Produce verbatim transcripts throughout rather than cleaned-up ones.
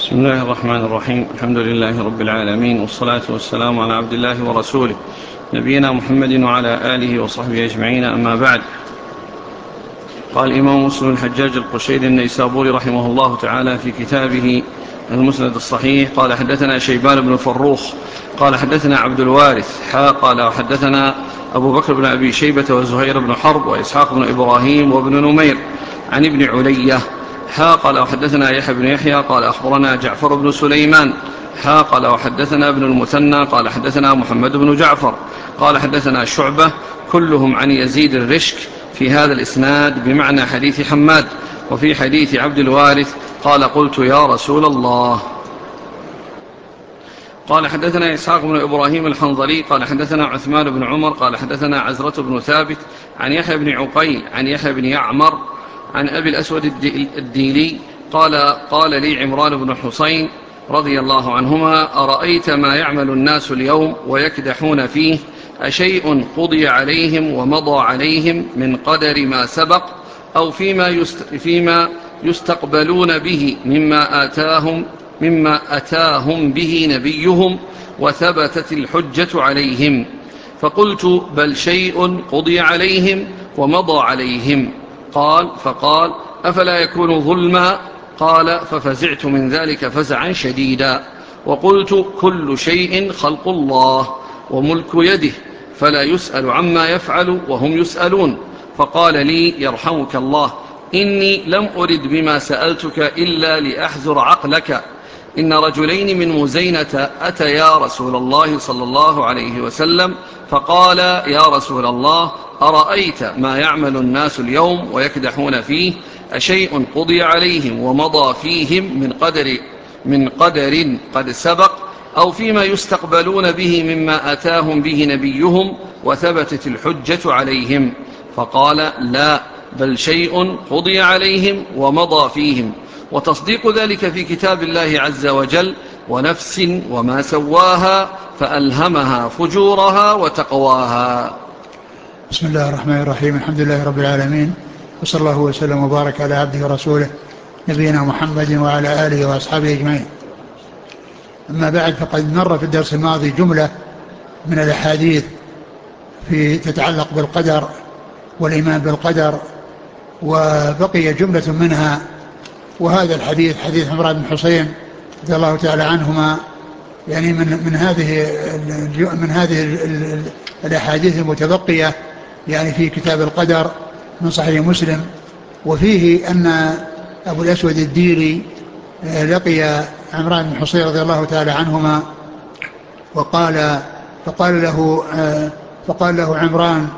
بسم الله الرحمن الرحيم. الحمد لله رب العالمين، والصلاة والسلام على عبد الله ورسوله نبينا محمد وعلى آله وصحبه أجمعين، أما بعد. قال الإمام مسلم الحجاج القشيري النيسابوري رحمه الله تعالى في كتابه المسند الصحيح قال حدثنا شيبان بن فروخ قال حدثنا عبد الوارث حا قال وحدثنا أبو بكر بن أبي شيبة وزهير بن حرب وإسحاق بن إبراهيم وابن نمير عن ابن علية حا قال وحدثنا يحيى بن يحيى قال أخبرنا جعفر بن سليمان حا قال وحدثنا ابن المثنى قال حدثنا محمد بن جعفر قال حدثنا شعبة كلهم عن يزيد الرشك في هذا الإسناد بمعنى حديث حماد. وفي حديث عبد الوارث قال قلت يا رسول الله. قال حدثنا إسحاق بن إبراهيم الحنظلي قال حدثنا عثمان بن عمر قال حدثنا عزرة بن ثابت عن يحيى بن عقيل عن يحيى بن يعمر عن أبي الأسود الديلي قال قال لي عمران بن حسين رضي الله عنهما أرأيت ما يعمل الناس اليوم ويكدحون فيه أشيء قضي عليهم ومضى عليهم من قدر ما سبق أو فيما, يست فيما يستقبلون به مما آتاهم, مما أتاهم به نبيهم وثبتت الحجة عليهم؟ فقلت بل شيء قضي عليهم ومضى عليهم. قال فقال أفلا يكون ظلما؟ قال ففزعت من ذلك فزعا شديدا وقلت كل شيء خلق الله وملك يده فلا يسأل عما يفعل وهم يسألون. فقال لي يرحمك الله إني لم أرد بما سألتك إلا لأحذر عقلك. إن رجلين من مزينة أتيا رسول الله صلى الله عليه وسلم فقال يا رسول الله أرأيت ما يعمل الناس اليوم ويكدحون فيه أشيء قضي عليهم ومضى فيهم من قدر, من قدر قد سبق أو فيما يستقبلون به مما أتاهم به نبيهم وثبتت الحجة عليهم؟ فقال لا بل شيء قضي عليهم ومضى فيهم، وتصديق ذلك في كتاب الله عز وجل ونفس وما سواها فألهمها فجورها وتقواها. بسم الله الرحمن الرحيم. الحمد لله رب العالمين، وصلى الله وسلم وبارك على عبده ورسوله نبينا محمد وعلى آله وأصحابه أجمعين. أما بعد، فقد مر في الدرس الماضي جملة من الأحاديث في تتعلق بالقدر والإيمان بالقدر، وبقي جملة منها، وهذا الحديث حديث عمران بن حسين رضي الله تعالى عنهما، يعني من من هذه من هذه الأحاديث المتبقية يعني في كتاب القدر من صحيح مسلم. وفيه أن أبو الأسود الديلي لقي عمران بن حسين رضي الله تعالى عنهما وقال فقال له فقال له عمران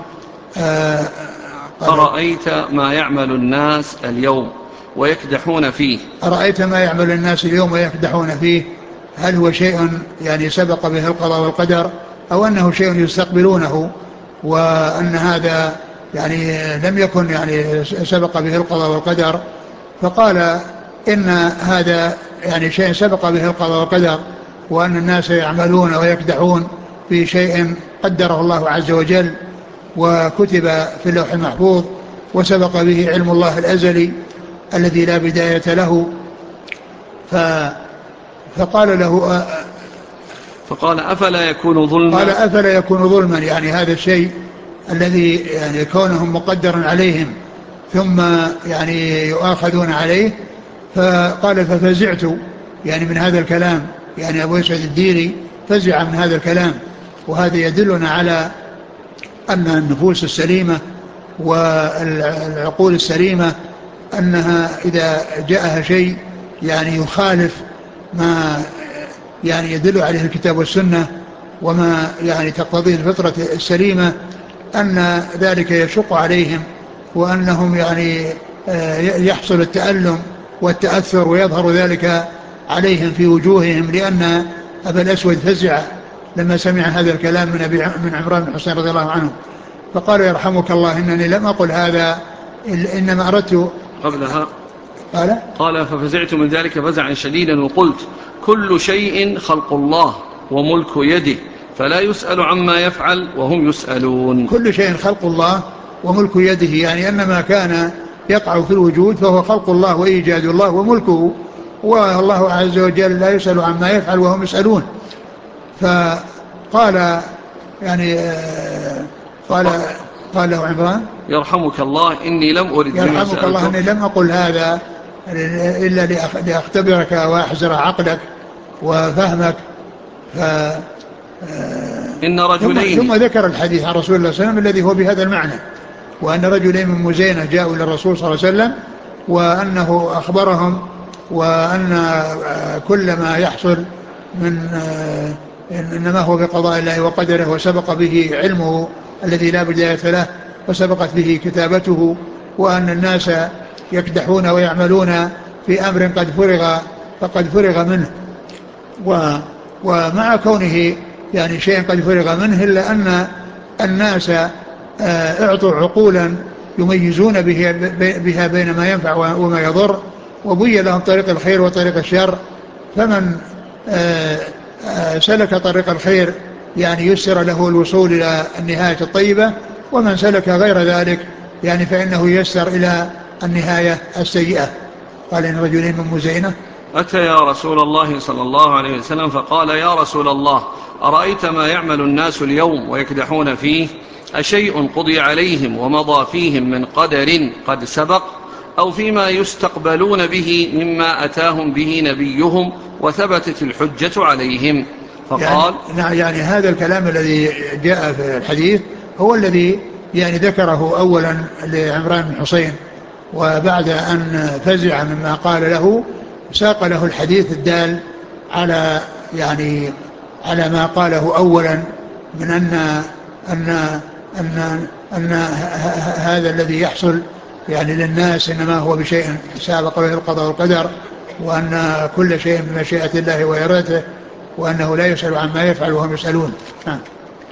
أرأيت ما يعمل الناس اليوم ويكدحون فيه أرأيت ما يعمل الناس اليوم ويكدحون فيه هل هو شيء يعني سبق به القضاء والقدر أو أنه شيء يستقبلونه، وأن هذا يعني لم يكن يعني سبق به القضاء والقدر؟ فقال إن هذا يعني شيء سبق به القضاء والقدر، وأن الناس يعملون ويكدحون في شيء قدره الله عز وجل وكتب في اللوح المحفوظ وسبق به علم الله الأزلي الذي لا بداية له. ف فقال له فقال أفلا يكون ظلما قال أفلا يكون ظلما يعني هذا الشيء الذي يعني كونهم مقدرا عليهم ثم يعني يؤاخذون عليه. فقال ففزعت يعني من هذا الكلام، يعني أبو يسعد الديري فزع من هذا الكلام. وهذا يدلنا على أن النفوس السليمة والعقول السليمة أنها إذا جاءها شيء يعني يخالف ما يعني يدل عليه الكتاب والسنة وما يعني تقتضيه الفطرة السليمة، أن ذلك يشق عليهم وأنهم يعني يحصل التألم والتأثر ويظهر ذلك عليهم في وجوههم، لأن أبا الأسود فزع لما سمع هذا الكلام من, أبي من عمران بن حسين رضي الله عنه. فقال يرحمك الله إنني لم أقل هذا، إنما أردت قبلها قال قال ففزعت من ذلك فزعا شديدا وقلت كل شيء خلق الله وملك يده فلا يسأل عما يفعل وهم يسألون. كل شيء خلق الله وملك يده، يعني أن ما كان يقع في الوجود فهو خلق الله وإيجاد الله وملكه، والله عز وجل لا يسأل عما يفعل وهم يسألون. فقال يعني قال قال له عمران يرحمك الله إني لم أرد بما يرحمك الله سألتك إني لم أقل هذا إلا لأختبرك وأحزر عقلك وفهمك. ف إن ثم, ثم رجلين ذكر الحديث عن رسول الله صلى الله عليه وسلم الذي هو بهذا المعنى، وأن رجلين من مزينة جاءوا إلى الرسول صلى الله عليه وسلم وأنه أخبرهم وأن كل ما يحصل من إنما هو بقضاء الله وقدره، وسبق به علمه الذي لا بداية له وسبقت به كتابته، وأن الناس يكدحون ويعملون في أمر قد فرغ فقد فرغ منه. ومع كونه يعني شيء قد فرغ منه إلا أن الناس اعطوا عقولا يميزون بها بين ما ينفع وما يضر، وبين لهم طريق الخير وطريق الشر. فمن سلك طريق الخير يعني يسر له الوصول إلى النهاية الطيبة، ومن سلك غير ذلك يعني فإنه يسر إلى النهاية السيئة. قال إن رجلين من مزينة أتى يا رسول الله صلى الله عليه وسلم فقال يا رسول الله أرأيت ما يعمل الناس اليوم ويكدحون فيه، أشيء قضي عليهم ومضى فيهم من قدر قد سبق، أو فيما يستقبلون به مما أتاهم به نبيهم وثبتت الحجة عليهم؟ فقال يعني, يعني هذا الكلام الذي جاء في الحديث هو الذي يعني ذكره أولا لعمران بن حسين، وبعد أن فزع مما قال له ساق له الحديث الدال على يعني على ما قاله أولا من أن أن أن, أن هذا الذي يحصل يعني للناس إنما هو بشيء سابق به القضاء والقدر، وأن كل شيء بمشيئة الله وإرادته، وأنه لا يسأل عما يفعل وهم يسألون. نعم.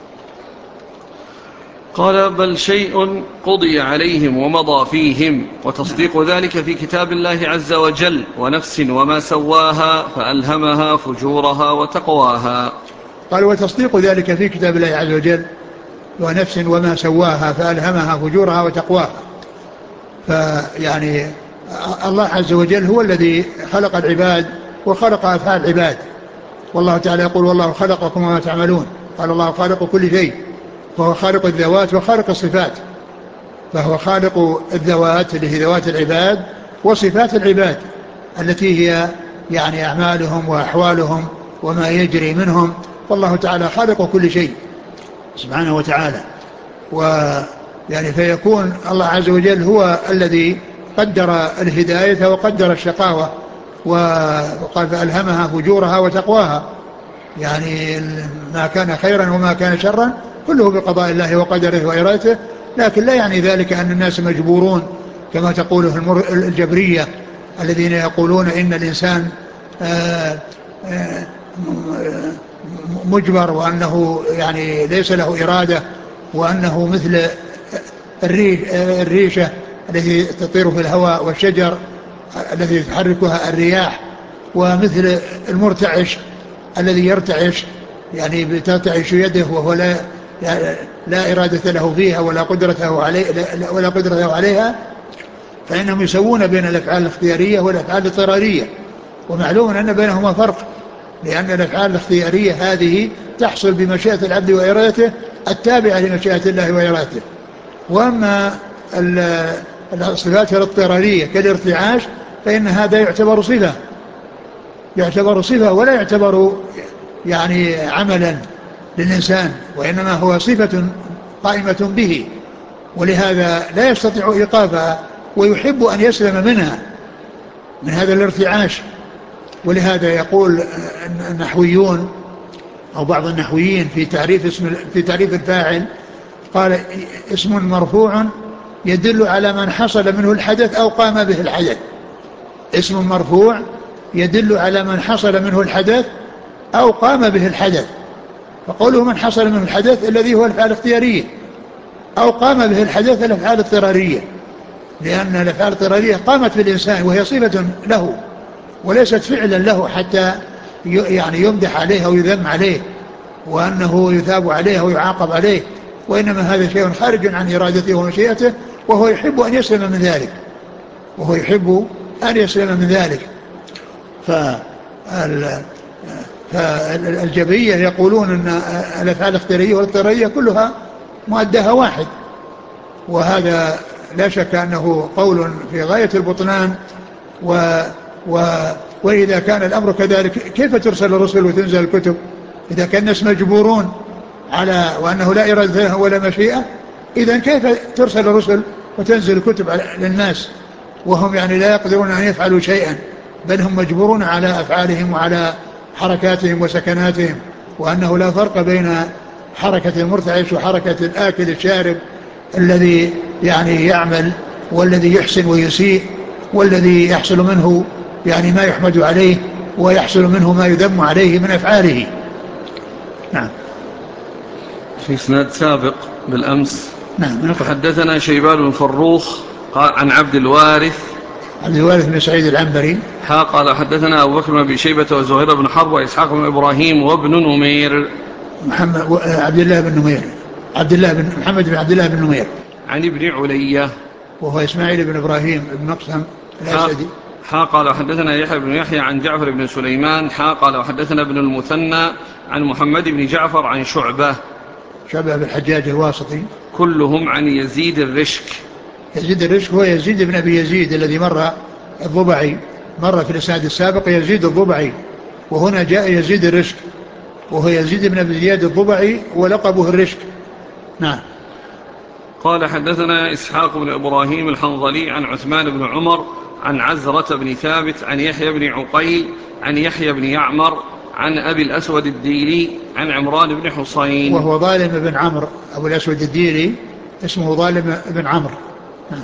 قال بل شيء قضي عليهم ومضى فيهم، وتصديق ذلك في كتاب الله عز وجل، ونفس وما سواها فألهمها فجورها وتقواها. قال وتصديق ذلك في كتاب الله عز وجل، ونفس وما سواها فألهمها فجورها وتقواها. فيعني الله عز وجل هو الذي خلق العباد وخلق أفعال العباد، والله تعالى يقول والله خلقكم وما تعملون. قال الله خالق كل شيء، فهو خالق الذوات وخالق الصفات، فهو خالق الذوات اللي هي ذوات العباد، وصفات العباد التي هي يعني أعمالهم وأحوالهم وما يجري منهم، والله تعالى خالق كل شيء سبحانه وتعالى. ويعني فيكون الله عز وجل هو الذي قدر الهداية وقدر الشقاوة، وقال فألهمها فجورها وتقواها، يعني ما كان خيرا وما كان شرا كله بقضاء الله وقدره وإرادته، لكن لا يعني ذلك أن الناس مجبورون كما تقوله الجبرية الذين يقولون إن الإنسان مجبر، وأنه يعني ليس له إرادة، وأنه مثل الريشة التي تطير في الهواء والشجر الذي تحركها الرياح، ومثل المرتعش الذي يرتعش يعني بترتعش يده وهو لا لا إرادة له فيها ولا قدرته عليه ولا قدرته عليها. فإنهم يسوون بين الأفعال الاختيارية والأفعال الاضطرارية، ومعلوم أن بينهما فرق، لأن الأفعال الاختيارية هذه تحصل بمشيئة العبد وإرادته التابعة لمشيئة الله وإرادته، وأما الصفات الاضطرارية كالارتعاش فإن هذا يعتبر صفة يعتبر صفة ولا يعتبر يعني عملا للإنسان، وإنما هو صفة قائمة به، ولهذا لا يستطيع إيقافها ويحب أن يسلم منها من هذا الارتعاش. ولهذا يقول النحويون أو بعض النحويين في تعريف اسم في تعريف الفاعل قال اسم مرفوع يدل على من حصل منه الحدث أو قام به الحدث. اسم مرفوع يدل على من حصل منه الحدث أو قام به الحدث، فقوله من حصل منه الحدث الذي هو الأفعال الاختيارية، أو قام به الحدث الأفعال الاضطرارية، لأن الأفعال الاضطرارية قامت بالإنسان وهي صفة له وليست فعلا له حتى يعني يمدح عليه ويذم عليه وأنه يثاب عليه ويعاقب عليه، وإنما هذا شيء خارج عن إرادته ومشيئته، وهو يحب أن يسلم من ذلك وهو يحب أن يسلم من ذلك. فالجبرية يقولون أن الأفعال الاختيارية والاضطرارية كلها مؤداها واحد، وهذا لا شك أنه قول في غاية البطلان. و و وإذا كان الأمر كذلك كيف ترسل الرسل وتنزل الكتب إذا كان الناس مجبورون على وأنه لا إرادة لهم ولا مشيئة؟ إذن كيف ترسل الرسل وتنزل الكتب للناس وهم يعني لا يقدرون أن يفعلوا شيئا، بل هم مجبورون على أفعالهم وعلى حركاتهم وسكناتهم، وأنه لا فرق بين حركة المرتعش وحركة الآكل الشارب الذي يعني يعمل والذي يحسن ويسيء، والذي يحصل منه يعني ما يحمد عليه ويحصل منه ما يذم عليه من أفعاله. نعم. في إسناد سابق بالأمس نعم. فحدثنا شيبان بن فروخ عن عبد الوارث عبد الوارث بن سعيد العنبري ها قال حدثنا أبو بكر بن أبي شيبة وزهير بن حرب وإسحاق بن إبراهيم وابن نمير محمد عبد الله بن نمير عبد الله بن محمد بن عبد الله بن نمير عن ابن علية وهو إسماعيل بن إبراهيم بن مقسم الأسدي. حا قال حدثنا يحيى بن يحيى عن جعفر بن سليمان حا قال حدثنا ابن المثنى عن محمد بن جعفر عن شعبة شعبة بن الحجاج الواسطي كلهم عن يزيد الرشك. يزيد الرشك هو يزيد بن أبي يزيد الذي مر الضبعي، مر في الإسناد السابق يزيد الضبعي، وهنا جاء يزيد الرشك وهو يزيد بن أبي زياد الضبعي ولقبه الرشك. نعم. قال حدثنا إسحاق بن إبراهيم الحنظلي عن عثمان بن عمر عن عزرة بن ثابت عن يحيى بن عقيل عن يحيى بن يعمر عن أبي الأسود الديلي عن عمران بن حصين وهو ظالم بن عمرو. أبو الأسود الديلي اسمه ظالم بن عمرو. نعم.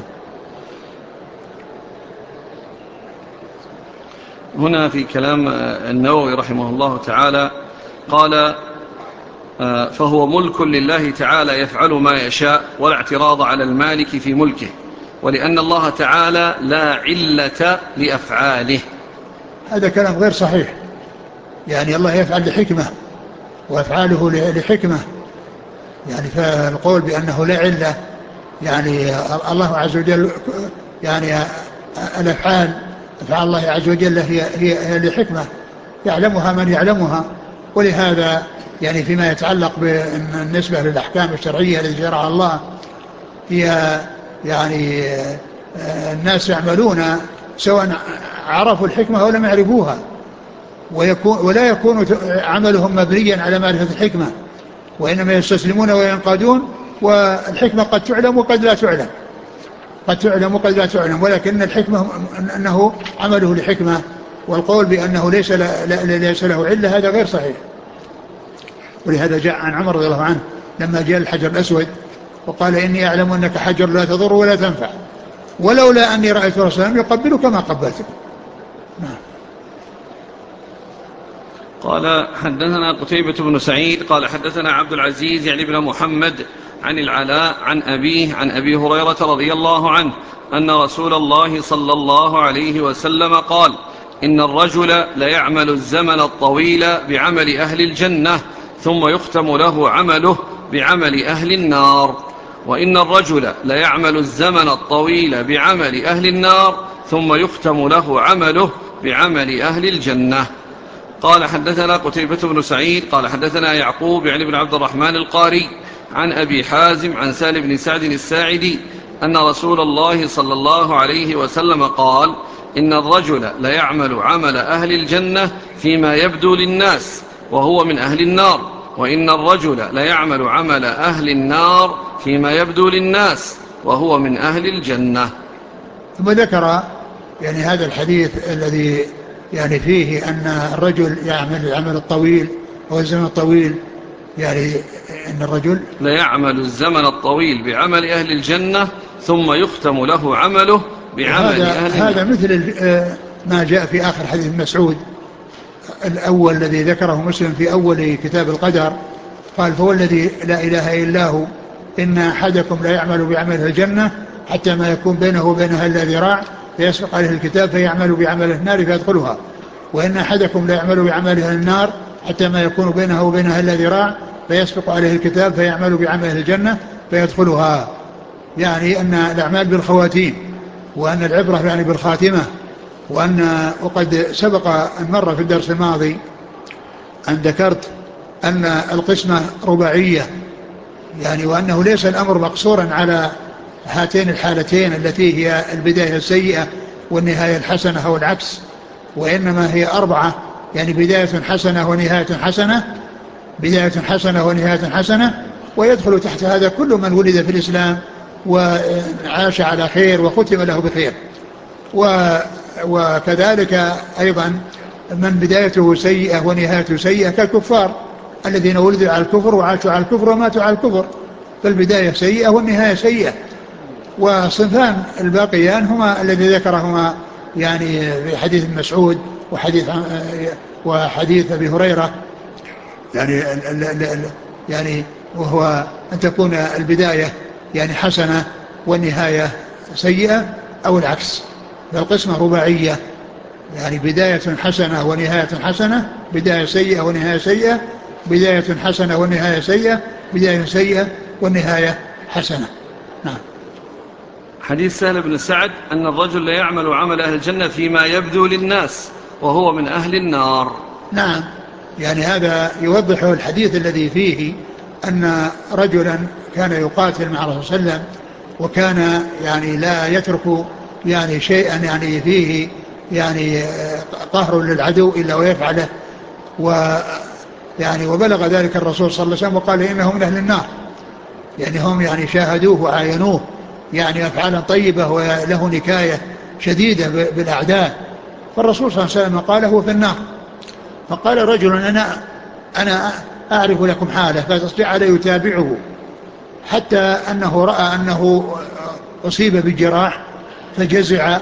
هنا في كلام النووي رحمه الله تعالى قال فهو ملك لله تعالى يفعل ما يشاء ولا اعتراض على المالك في ملكه، ولأن الله تعالى لا علة لأفعاله. هذا كلام غير صحيح، يعني الله يفعل لحكمة وأفعاله لحكمة، يعني فالقول بأنه لا علة، يعني الله عز وجل يعني الأفعال أفعال الله عز وجل هي, هي, هي لحكمة يعلمها من يعلمها. ولهذا يعني فيما يتعلق بالنسبة للأحكام الشرعية التي شرعها الله هي يعني الناس يعملون سواء عرفوا الحكمة أو لم يعرفوها، ويكون ولا يكون عملهم مبنيا على معرفة الحكمة، وإنما يستسلمون وينقادون، والحكمة قد تعلم وقد لا تعلم قد تعلم وقد لا تعلم ولكن الحكمة أنه عمله لحكمة، والقول بأنه ليس, ليس له علة هذا غير صحيح. ولهذا جاء عن عمر رضي الله عنه لما جاء الحجر الأسود وقال إني أعلم أنك حجر لا تضر ولا تنفع، ولولا أني رأيت رسول الله يقبلك ما قبلتك. نعم. قال حدثنا قتيبة بن سعيد قال حدثنا عبد العزيز يعني بن محمد عن العلاء عن أبيه عن أبي هريرة رضي الله عنه أن رسول الله صلى الله عليه وسلم قال إن الرجل ليعمل الزمن الطويل بعمل أهل الجنة ثم يختم له عمله بعمل أهل النار، وإن الرجل ليعمل الزمن الطويل بعمل أهل النار ثم يختم له عمله بعمل أهل الجنة. قال حدثنا قتيبة بن سعيد قال حدثنا يعقوب يعني بن عبد الرحمن القاري عن أبي حازم عن سالم بن سعد الساعدي أن رسول الله صلى الله عليه وسلم قال إن الرجل ليعمل عمل أهل الجنة فيما يبدو للناس وهو من أهل النار، وإن الرجل ليعمل عمل أهل النار فيما يبدو للناس وهو من أهل الجنة. ثم ذكر يعني هذا الحديث الذي يعني فيه أن الرجل يعمل العمل الطويل أو الزمن الطويل، يعني أن الرجل لا يعمل الزمن الطويل بعمل أهل الجنة ثم يختم له عمله بعمل أهل النار. هذا مثل ما جاء في آخر حديث مسعود الأول الذي ذكره مسلم في أول كتاب القدر، قال فهو الذي لا إله إلا هو إن أحدكم لا يعمل بعمل الجنة حتى ما يكون بينه وبينها إلا ذراع فيسبق عليه الكتاب فيعمل بعمل النار فيدخلها، وإن أحدكم لا يعمل بعمل النار حتى ما يكون بينه وبينها إلا ذراع فيسبق عليه الكتاب فيعمل بعمل الجنة فيدخلها. يعني أن الأعمال بالخواتيم، وأن العبرة يعني بالخاتمة، وأن وقد سبق أن مر في الدرس الماضي أن ذكرت أن القسمة رباعية، يعني وأنه ليس الأمر مقصورا على هاتين الحالتين التي هي البداية السيئة والنهاية الحسنة أو العكس، وإنما هي أربعة، يعني بداية حسنة ونهاية حسنة، بداية حسنة ونهاية حسنة، ويدخل تحت هذا كل من ولد في الإسلام وعاش على خير وختم له بخير. وكذلك أيضا من بدايته سيئة ونهايته سيئة كالكفار الذين ولدوا على الكفر وعاشوا على الكفر وماتوا على الكفر، فالبداية سيئة والنهاية سيئة. وصنفان الباقيان هما الذي ذكرهما يعني في حديث مسعود وحديث وحديث أبي هريرة، يعني يعني وهو أن تكون البداية يعني حسنة والنهاية سيئة أو العكس. فالقسمة رباعية، يعني بداية حسنة ونهاية حسنة، بداية سيئة ونهاية سيئة، بداية حسنة ونهاية سيئة، بداية سيئة والنهاية حسنة. نعم. حديث سهل بن سعد أن الرجل لا يعمل عمل أهل الجنة فيما يبدو للناس وهو من أهل النار. نعم، يعني هذا يوضح الحديث الذي فيه أن رجلا كان يقاتل مع الرسول صلى الله عليه وسلم، وكان يعني لا يترك يعني شيئا يعني فيه يعني قهر للعدو إلا ويفعله، ويعني وبلغ ذلك الرسول صلى الله عليه وسلم وقال إنه من أهل النار، يعني هم يعني شاهدوه وعاينوه يعني أفعالا طيبة وله نكاية شديدة بالأعداء، فالرسول صلى الله عليه وسلم قال هو في النار. فقال رجل أنا أنا أعرف لكم حالة، فجعل يتابعه حتى أنه رأى أنه أصيب بالجراح فجزع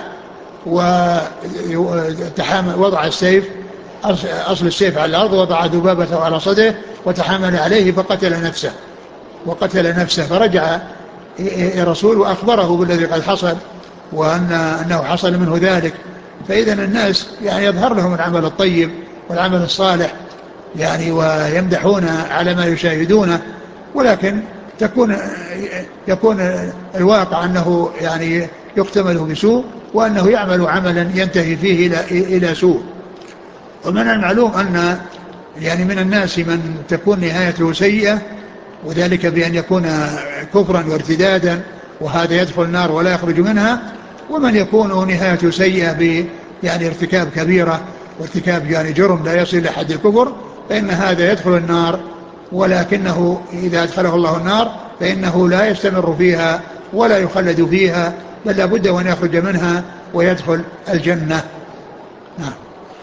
ووضع السيف، أصل السيف على الأرض، وضع ذبابته على صدره وتحامل عليه فقتل نفسه وقتل نفسه فرجع الرسول وأخبره بالذي قد حصل وأن أنه حصل منه ذلك. فإذا الناس يعني يظهر لهم العمل الطيب والعمل الصالح يعني ويمدحون على ما يشاهدونه، ولكن تكون يكون الواقع أنه يعني يختمل بسوء وأنه يعمل عملا ينتهي فيه إلى إلى سوء. ومن المعلوم أن يعني من الناس من تكون نهايته سيئة، وذلك بأن يكون كفرا وارتدادا وهذا يدخل النار ولا يخرج منها، ومن يكون نهايته سيئة ب يعني ارتكاب كبيرة وارتكاب يعني جرم لا يصل إلى حد الكفر، فإن هذا يدخل النار، ولكنه إذا أدخله الله النار فإنه لا يستمر فيها ولا يخلد فيها، بل لابد وأن يخرج منها ويدخل الجنة. نعم.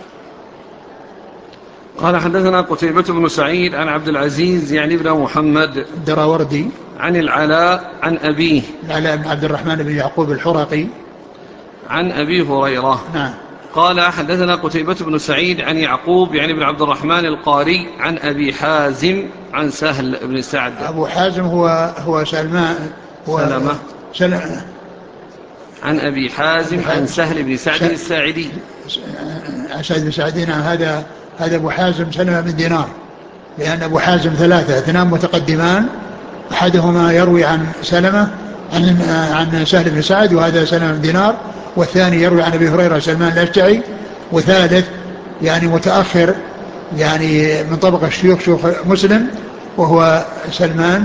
قال حدثنا قتيبة بن سعيد عن عبد العزيز يعني ابن محمد الدراوردي عن العلاء عن أبيه العلاء بن عبد الرحمن بن يعقوب الحرقي عن أبي هريرة. نعم. قال حدثنا قتيبة بن سعيد عن يعقوب يعني بن عبد الرحمن القاري عن أبي حازم عن سهل بن سعد. أبو حازم هو هو سلمان هو سلمة سل... عن أبي حازم عن سهل بن سعد الساعدي. سعد بن سعد. هذا هذا أبو حازم سلمة بن دينار، لأن أبو حازم ثلاثة، اثنان متقدمان، أحدهما يروي عن سلمة عن عن سهل بن سعد وهذا سلمة بن دينار، والثاني يروي عن أبي هريرة سلمان الأشجعي، وثالث يعني متأخر يعني من طبقة شيوخ شيوخ مسلم وهو سلمان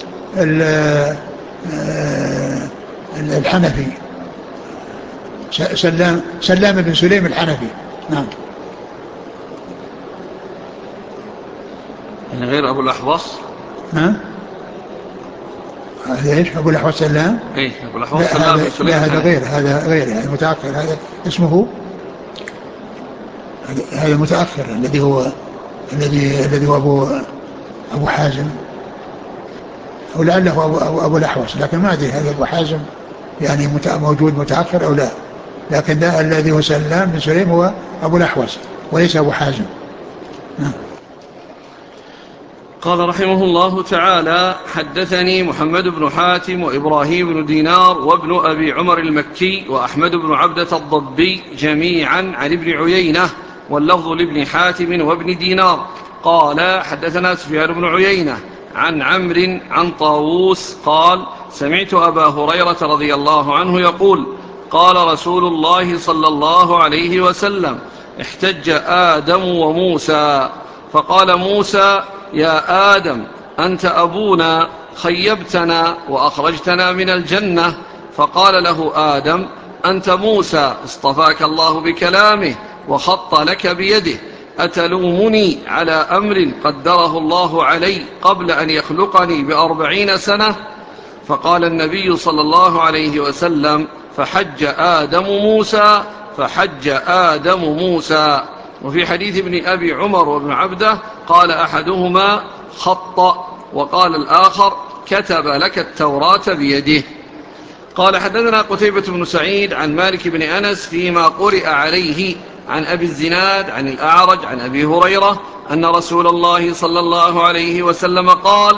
الحنفي، سلام سلام بن سليم الحنفي. نعم. يعني غير أبو الأحوص. ها هذا ايش ابو الاحوص سلام؟ ايه ابو الاحوص لا سلام هذا بن سليم لا هذا الحنفي. غير هذا غير يعني متاخر، هذا اسمه هذا متاخر الذي هو الذي الذي هو ابو ابو حازم، او لعله ابو ابو, أبو الاحوص، لكن ما ادري هل ابو حازم يعني موجود متاخر او لا، لكن ده الذي هو سلام بن سليم هو ابو الاحوص وليس ابو حازم. نعم. قال رحمه الله تعالى حدثني محمد بن حاتم وإبراهيم بن دينار وابن أبي عمر المكي وأحمد بن عبدة الضبي جميعا عن ابن عيينة، واللفظ لابن حاتم وابن دينار. قال حدثنا سفيان بن عيينة عن عمرو عن طاووس قال سمعت أبا هريرة رضي الله عنه يقول قال رسول الله صلى الله عليه وسلم: احتج آدم وموسى، فقال موسى: يا آدم أنت أبونا، خيبتنا وأخرجتنا من الجنة. فقال له آدم: أنت موسى، اصطفاك الله بكلامه وخط لك بيده، أتلومني على أمر قدره الله علي قبل أن يخلقني بأربعين سنة؟ فقال النبي صلى الله عليه وسلم: فحج آدم موسى، فحج آدم موسى. وفي حديث ابن أبي عمر وابن عبده قال أحدهما: خط، وقال الآخر: كتب لك التوراة بيده. قال حدثنا قتيبة بن سعيد عن مالك بن أنس فيما قرئ عليه عن أبي الزناد عن الأعرج عن أبي هريرة أن رسول الله صلى الله عليه وسلم قال: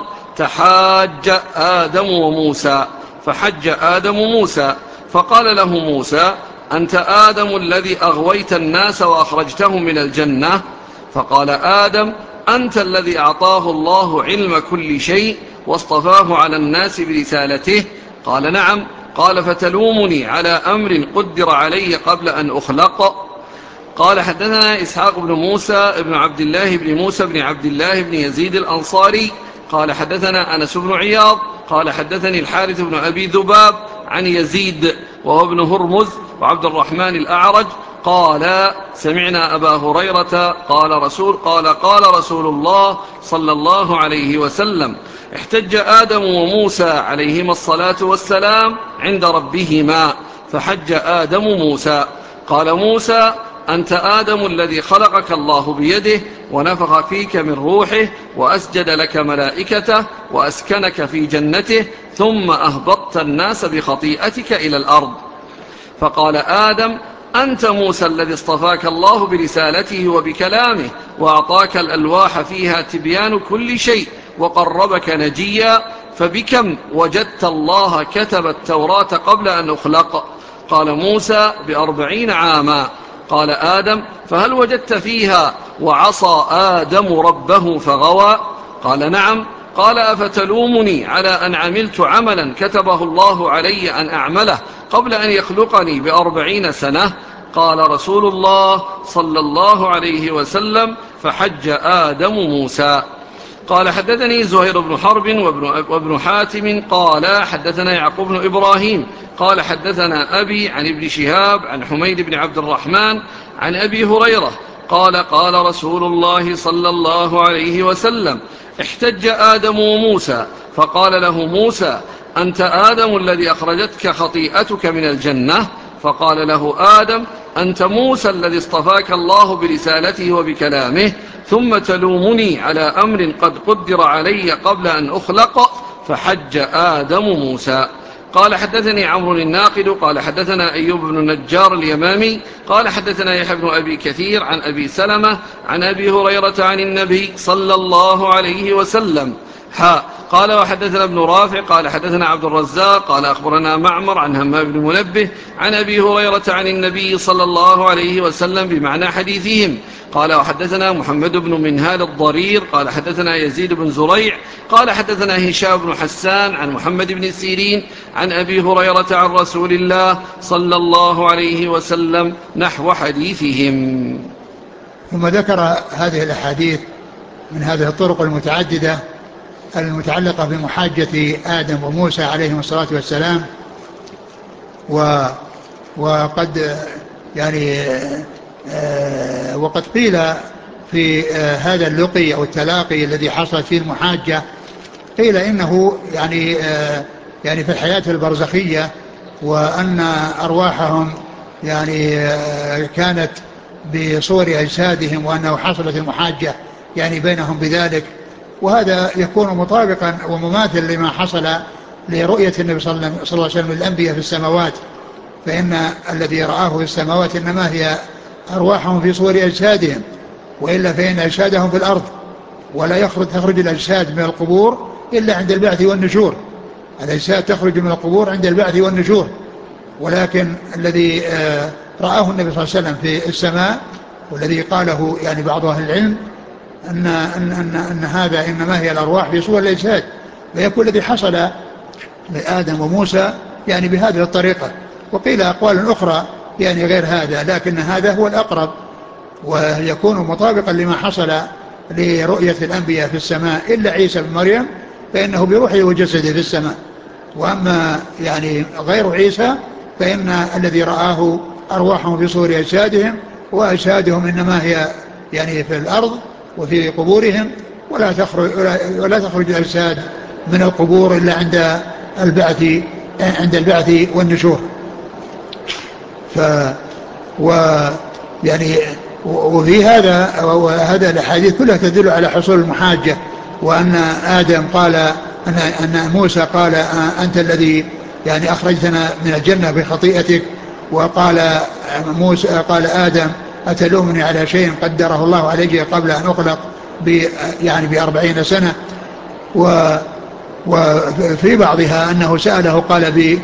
تحاج آدم وموسى، فحج آدم موسى، فقال له موسى: أنت آدم الذي أغويت الناس وأخرجتهم من الجنة؟ فقال آدم: أنت الذي أعطاه الله علم كل شيء واصطفاه على الناس برسالته؟ قال: نعم. قال: فتلومني على أمر قدر علي قبل أن أخلق؟ قال حدثنا إسحاق بن موسى بن عبد الله بن موسى بن عبد الله بن يزيد الأنصاري قال حدثنا أنس بن عياض قال حدثني الحارث بن أبي ذباب عن يزيد وهو ابن هرمز وعبد الرحمن الأعرج قال: سمعنا أبا هريرة قال رسول قال قال رسول الله صلى الله عليه وسلم: احتج آدم وموسى عليهما الصلاة والسلام عند ربهما، فحج آدم موسى. قال موسى: أنت آدم الذي خلقك الله بيده ونفخ فيك من روحه وأسجد لك ملائكته وأسكنك في جنته، ثم أهبطت الناس بخطيئتك إلى الأرض. فقال آدم: أنت موسى الذي اصطفاك الله برسالته وبكلامه وأعطاك الألواح فيها تبيان كل شيء وقربك نجيا، فبكم وجدت الله كتب التوراة قبل أن أخلق؟ قال موسى: بأربعين عاما. قال آدم: فهل وجدت فيها وعصى آدم ربه فغوى؟ قال: نعم. قال: أفتلومني على أن عملت عملا كتبه الله علي أن أعمله قبل أن يخلقني بأربعين سنة؟ قال رسول الله صلى الله عليه وسلم: فحج آدم موسى. قال حدثني زهير بن حرب وابن, وابن حاتم قال حدثنا يعقوب بن إبراهيم قال حدثنا أبي عن ابن شهاب عن حميد بن عبد الرحمن عن أبي هريرة قال: قال رسول الله صلى الله عليه وسلم: احتج آدم وموسى، فقال له موسى: أنت آدم الذي أخرجتك خطيئتك من الجنة؟ فقال له آدم: أنت موسى الذي اصطفاك الله برسالته وبكلامه، ثم تلومني على أمر قد قدر علي قبل أن أخلق؟ فحج آدم موسى. قال حدثني عمرو الناقد قال حدثنا أيوب بن النجار اليمامي قال حدثنا يحيى بن أبي كثير عن أبي سلمة عن أبي هريرة عن النبي صلى الله عليه وسلم. ها قال وحدثنا ابن رافع قال حدثنا عبد الرزاق قال أخبرنا معمر عن همام بن منبه عن أبي هريرة عن النبي صلى الله عليه وسلم بمعنى حديثهم. قال وحدثنا محمد بن منهال الضرير قال حدثنا يزيد بن زريع قال حدثنا هشام بن حسان عن محمد بن سيرين عن أبي هريرة عن رسول الله صلى الله عليه وسلم نحو حديثهم. ثم ذكر هذه الأحاديث من هذه الطرق المتعددة المتعلقة بمحاجة آدم وموسى عليهم الصلاة والسلام. و وقد يعني وقد قيل في هذا اللقي أو التلاقي الذي حصلت فيه المحاجة، قيل إنه يعني يعني في الحياة البرزخية، وأن أرواحهم يعني كانت بصور أجسادهم، وأنه حصلت المحاجة يعني بينهم بذلك. وهذا يكون مطابقا ومماثل لما حصل لرؤية النبي صلى الله عليه وسلم للأنبياء في السماوات، فإن الذي رآه في السماوات إنما هي أرواحهم في صور أجسادهم، وإلا فإن أجسادهم في الأرض، ولا يخرج تخرج الأجساد من القبور إلا عند البعث والنشور. الأجساد تخرج من القبور عند البعث والنشور، ولكن الذي رآه النبي صلى الله عليه وسلم في السماء، والذي قاله يعني بعض أهل العلم أن, أن, أن, أن هذا إنما هي الأرواح في صور الأجساد، ويكون الذي حصل لآدم وموسى يعني بهذه الطريقة. وقيل أقوال أخرى يعني غير هذا، لكن هذا هو الأقرب ويكون مطابقا لما حصل لرؤية الأنبياء في السماء إلا عيسى بن مريم فإنه بروحه وجسده في السماء. وأما يعني غير عيسى فإن الذي رآه أرواحهم في صور أجسادهم، وأجسادهم إنما هي يعني في الأرض وفي قبورهم، ولا تخرج, ولا تخرج الأجساد من القبور إلا عند البعث عند البعث والنشور. ف و يعني وفي هذا وهذا الحديث كلها تدل على حصول المحاجة، وأن آدم قال أن, أن موسى قال أنت الذي يعني أخرجتنا من الجنة بخطيئتك، وقال موسى قال آدم أتلومني على شيء قدره الله علي قبل أن أخلق يعني بأربعين سنة. و وفي بعضها أنه سأله قال ب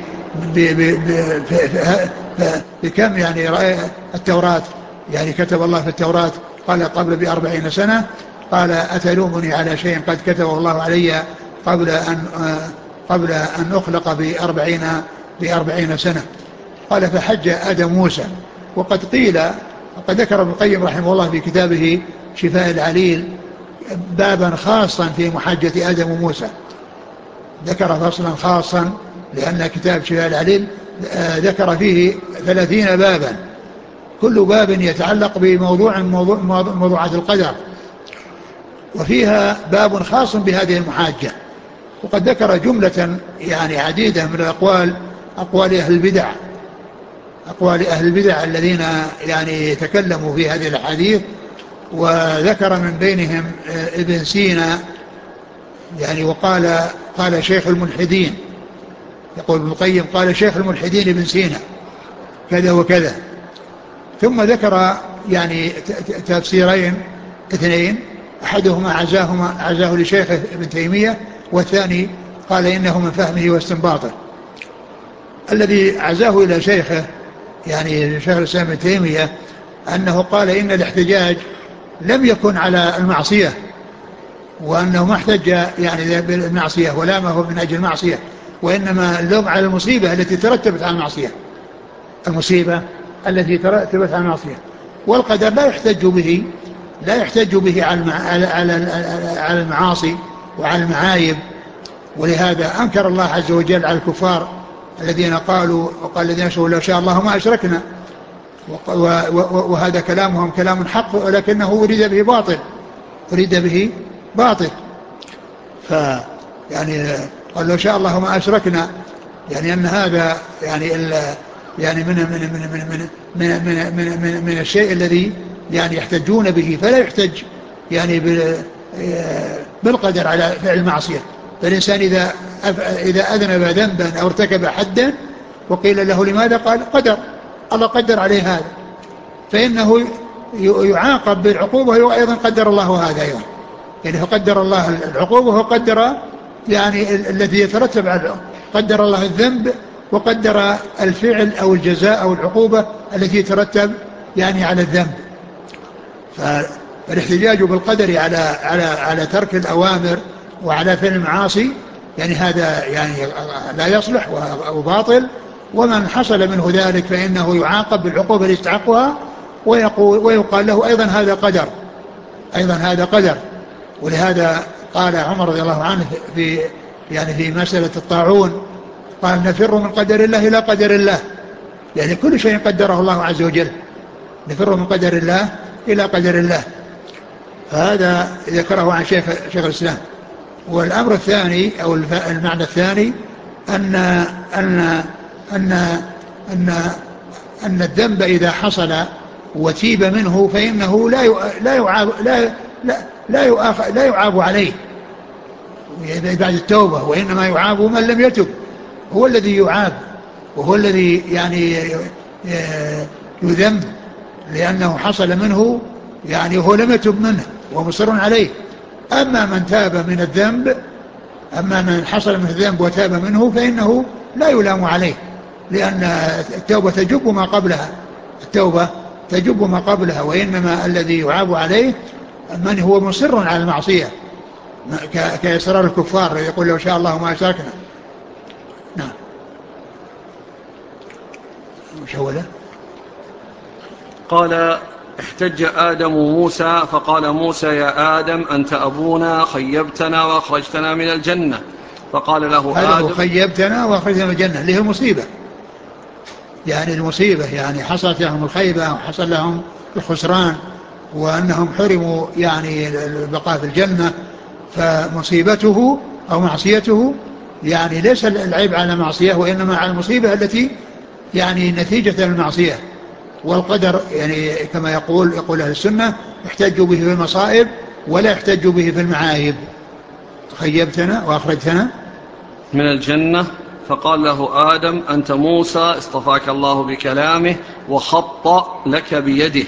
بكم يعني التوراة يعني كتب الله في التوراة، قال قبل بأربعين سنة، قال أتلومني على شيء قد كتبه الله علي قبل أن قبل أن أخلق بأربعين بأربعين سنة. قال فحج آدم موسى. وقد قيل وقد ذكر ابن القيم رحمه الله في كتابه شفاء العليل بابا خاصا في محجة آدم وموسى، ذكر فصلا خاصا لأن كتاب شفاء العليل ذكر فيه ثلاثين بابا، كل باب يتعلق بموضوع موضوع موضوعات القدر، وفيها باب خاص بهذه المحاجة. وقد ذكر جملة يعني عديدة من الأقوال، أقوال أهل البدع أقوال أهل البدع الذين يعني تكلموا في هذه الحديث، وذكر من بينهم ابن سينا يعني وقال قال شيخ الملحدين، يقول ابن القيم قال شيخ الملحدين ابن سينا كذا وكذا. ثم ذكر يعني تفسيرين اثنين، أحدهما عزاهما عزاه لشيخه ابن تيمية، والثاني قال إنه من فهمه واستنباطه. الذي عزاه إلى شيخه يعني شيخ الإسلام ابن تيمية أنه قال إن الاحتجاج لم يكن على المعصية، وأنه ما احتج يعني بالمعصية ولا ما هو من أجل المعصية، وإنما اللوم على المصيبة التي ترتبت على المعصية، المصيبة التي ترتبت على المعصية. والقدر لا يحتج به لا يحتج به على على المعاصي وعلى المعايب. ولهذا أنكر الله عز وجل على الكفار الذين قالوا وقال الذين أشركوا لو شاء الله ما أشركنا، وهذا كلامهم كلام حق ولكنه أريد به باطل أريد به باطل ف يعني قال لو شاء الله ما أشركنا، يعني أن هذا يعني يعني من من من من من من من, من, من الشيء الذي يعني يحتجون به، فلا يحتج يعني بالقدر على فعل المعصية. فالإنسان إذا إذا أذنب ذنبا أو ارتكب حدا وقيل له لماذا، قال قدر الله قدر عليه هذا، فإنه يعاقب بالعقوبة، وأيضا قدر الله هذا أيضا، يعني فقدر الله العقوبة وقدر يعني الذي يترتب على قدر الله الذنب وقدر الفعل أو الجزاء أو العقوبة التي يترتب يعني على الذنب. فالاحتجاج بالقدر على على على ترك الأوامر وعلى فعل المعاصي يعني هذا يعني لا يصلح وباطل، ومن حصل منه ذلك فإنه يعاقب بالعقوبة اللي يستحقها، ويقول ويقال له أيضا هذا قدر أيضا هذا قدر. ولهذا قال عمر رضي الله عنه في يعني في مسألة الطاعون قال نفر من قدر الله إلى قدر الله، يعني كل شيء قدره الله عز وجل، نفر من قدر الله إلى قدر الله. فهذا ذكره عن شيخ شيخ الإسلام. والأمر الثاني أو المعنى الثاني أن أن أن أن أن الذنب إذا حصل وتيب منه فإنه لا لا يعاب لا لا لا يؤاخ لا يعاب عليه بعد التوبة، وإنما يعاب من لم يتب، هو الذي يعاب وهو الذي يعني يذم لأنه حصل منه يعني وهو لم يتب منه ومصر عليه. أما من تاب من الذنب أما من حصل من الذنب وتاب منه فإنه لا يلام عليه، لأن التوبة تجب ما قبلها التوبة تجب ما قبلها وإنما الذي يعاب عليه من هو مصر على المعصية كإصرار الكفار يقول لو شاء الله ما أشركنا. نعم. شوله. قال احتج آدم موسى فقال موسى يا آدم أنت أبونا خيبتنا وأخرجتنا من الجنة. فقال له هذا هو، آدم خيبتنا وأخرجتنا من الجنة، اللي هي المصيبة، يعني المصيبة، يعني حصلت لهم الخيبة وحصل لهم الخسران وأنهم حرموا يعني البقاء في الجنة. فمصيبته أو معصيته يعني ليس العيب على معصية، وإنما على المصيبة التي يعني نتيجة المعصية. والقدر يعني كما يقول يقول أهل السنة احتجوا به في المصائب ولا احتجوا به في المعايب. خيبتنا وأخرجتنا من الجنة. فقال له آدم أنت موسى اصطفاك الله بكلامه وخط لك بيده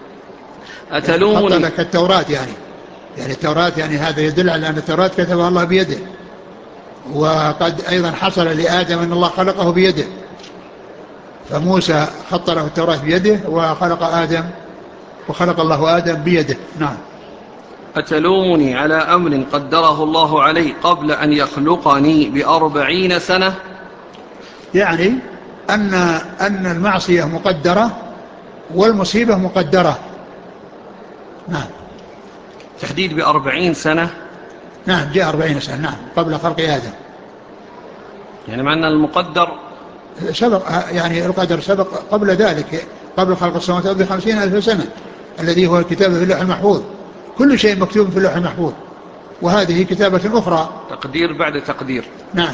خط أتلومني. لك التوراة، يعني يعني التوراة، يعني هذا يدل على أن التوراة كتبها الله بيده. وقد أيضا حصل لآدم أن الله خلقه بيده، فموسى خط له التوراة بيده وخلق آدم وخلق الله آدم بيده. نعم. أتلومني على أمر قدره الله علي قبل أن يخلقني بأربعين سنة. يعني أن أن المعصية مقدرة والمصيبة مقدرة. نعم. تحديد بأربعين سنة. نعم جاء أربعين سنة، نعم، قبل خلق آدم. يعني معنى المقدر سبق، يعني القدر سبق قبل ذلك، قبل خلق السماوات والأرض بخمسين ألف سنة، الذي هو الكتابة في اللوح المحفوظ. كل شيء مكتوب في اللوح المحفوظ، وهذه كتابة أخرى. تقدير بعد تقدير. نعم.